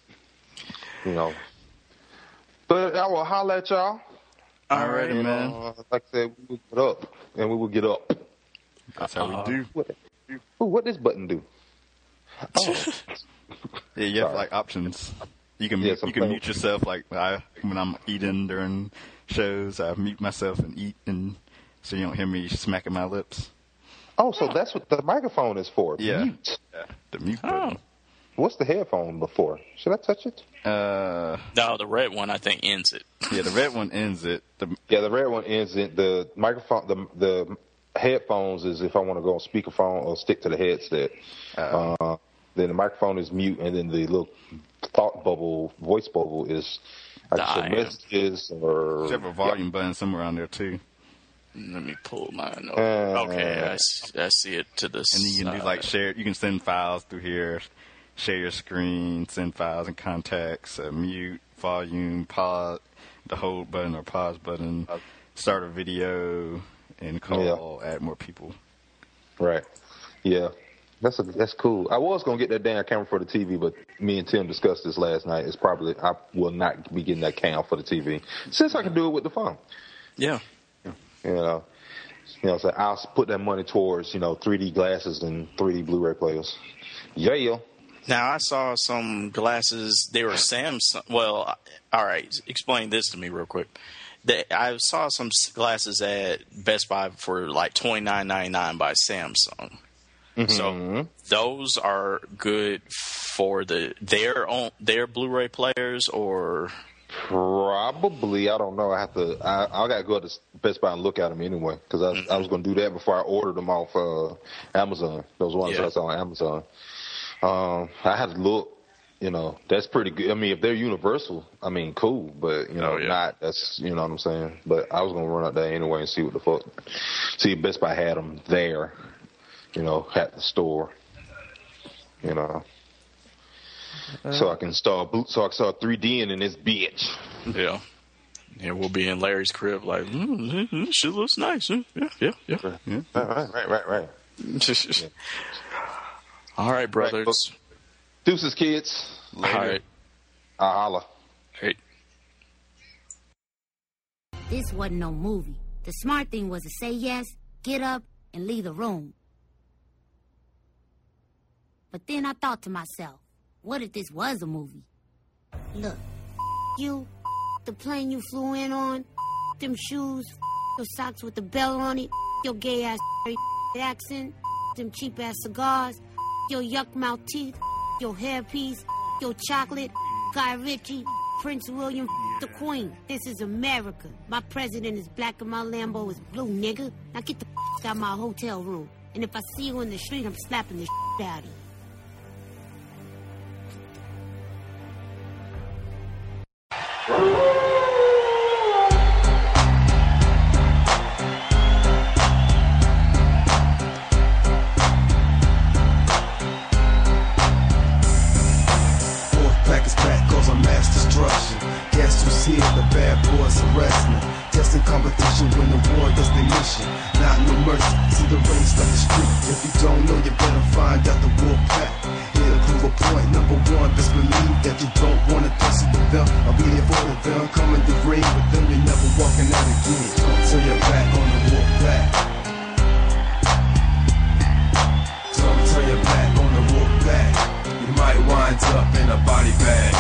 But I will holler at y'all. All right, man. Like I said, we will get up. And we will get up. That's how we do. What this button do? Oh. Yeah, you have like options. You can mute yourself. Like when I'm eating during shows, I mute myself and eat, and so you don't hear me smacking my lips. Oh, so that's what the microphone is for. Yeah. Mute. Yeah, the mute button. What's the headphone before? Should I touch it? No, the red one I think ends it. Yeah, the red one ends it. The red one ends it. The microphone, the headphones is if I want to go on speakerphone or stick to the headset. Then the microphone is mute, and then the little voice bubble is messages or. You have a volume button somewhere on there too. Let me pull mine over. Okay, I see it to this. And then you can do like share. You can send files through here, share your screen, send files and contacts, mute, volume, pause, the hold button or pause button, start a video, and call, add more people. Right. Yeah. That's cool. I was gonna get that damn camera for the TV, but me and Tim discussed this last night. It's probably I will not be getting that cam for the TV since I can do it with the phone. Yeah. So I'll put that money towards 3D glasses and 3D Blu-ray players. Yeah. Now I saw some glasses. They were Samsung. Well, all right. Explain this to me real quick. I saw some glasses at Best Buy for like $29.99 by Samsung. Mm-hmm. So those are good for their Blu-ray players, or probably I don't know. I gotta go to Best Buy and look at them anyway because I was gonna do that before I ordered them off Amazon. Those ones that I saw on Amazon. I had to look, that's pretty good. I mean, if they're universal, I mean, cool, but not. That's what I'm saying. But I was gonna run out there anyway and see what the fuck. See if Best Buy had them there, at the store, so I can start 3D'ing in this bitch. Yeah. Yeah, we'll be in Larry's crib like, this shit looks nice. Yeah. Right. Yeah. All right, brothers. Right, deuces, kids. Later. All right. I'll holla. Hey. This wasn't no movie. The smart thing was to say yes, get up, and leave the room. But then I thought to myself, what if this was a movie? Look, you, the plane you flew in on, them shoes, your socks with the bell on it, your gay-ass accent, them cheap-ass cigars, your yuck-mouth teeth, your hairpiece, your chocolate, Guy Ritchie, Prince William, the Queen. This is America. My president is black and my Lambo is blue, nigga. Now get the out of my hotel room. And if I see you in the street, I'm slapping the out of you. The bad boys are wrestling. Testing competition when the war does their mission. Not no mercy, see the race like the street. If you don't know, you better find out the war pack. It'll prove a point. Number one, best believe that you don't want to tussle with them. I'll be there for them. Come in the ring with them, you're never walking out again. Don't turn your back on the war pack. Don't turn your back on the war pack. You might wind up in a body bag.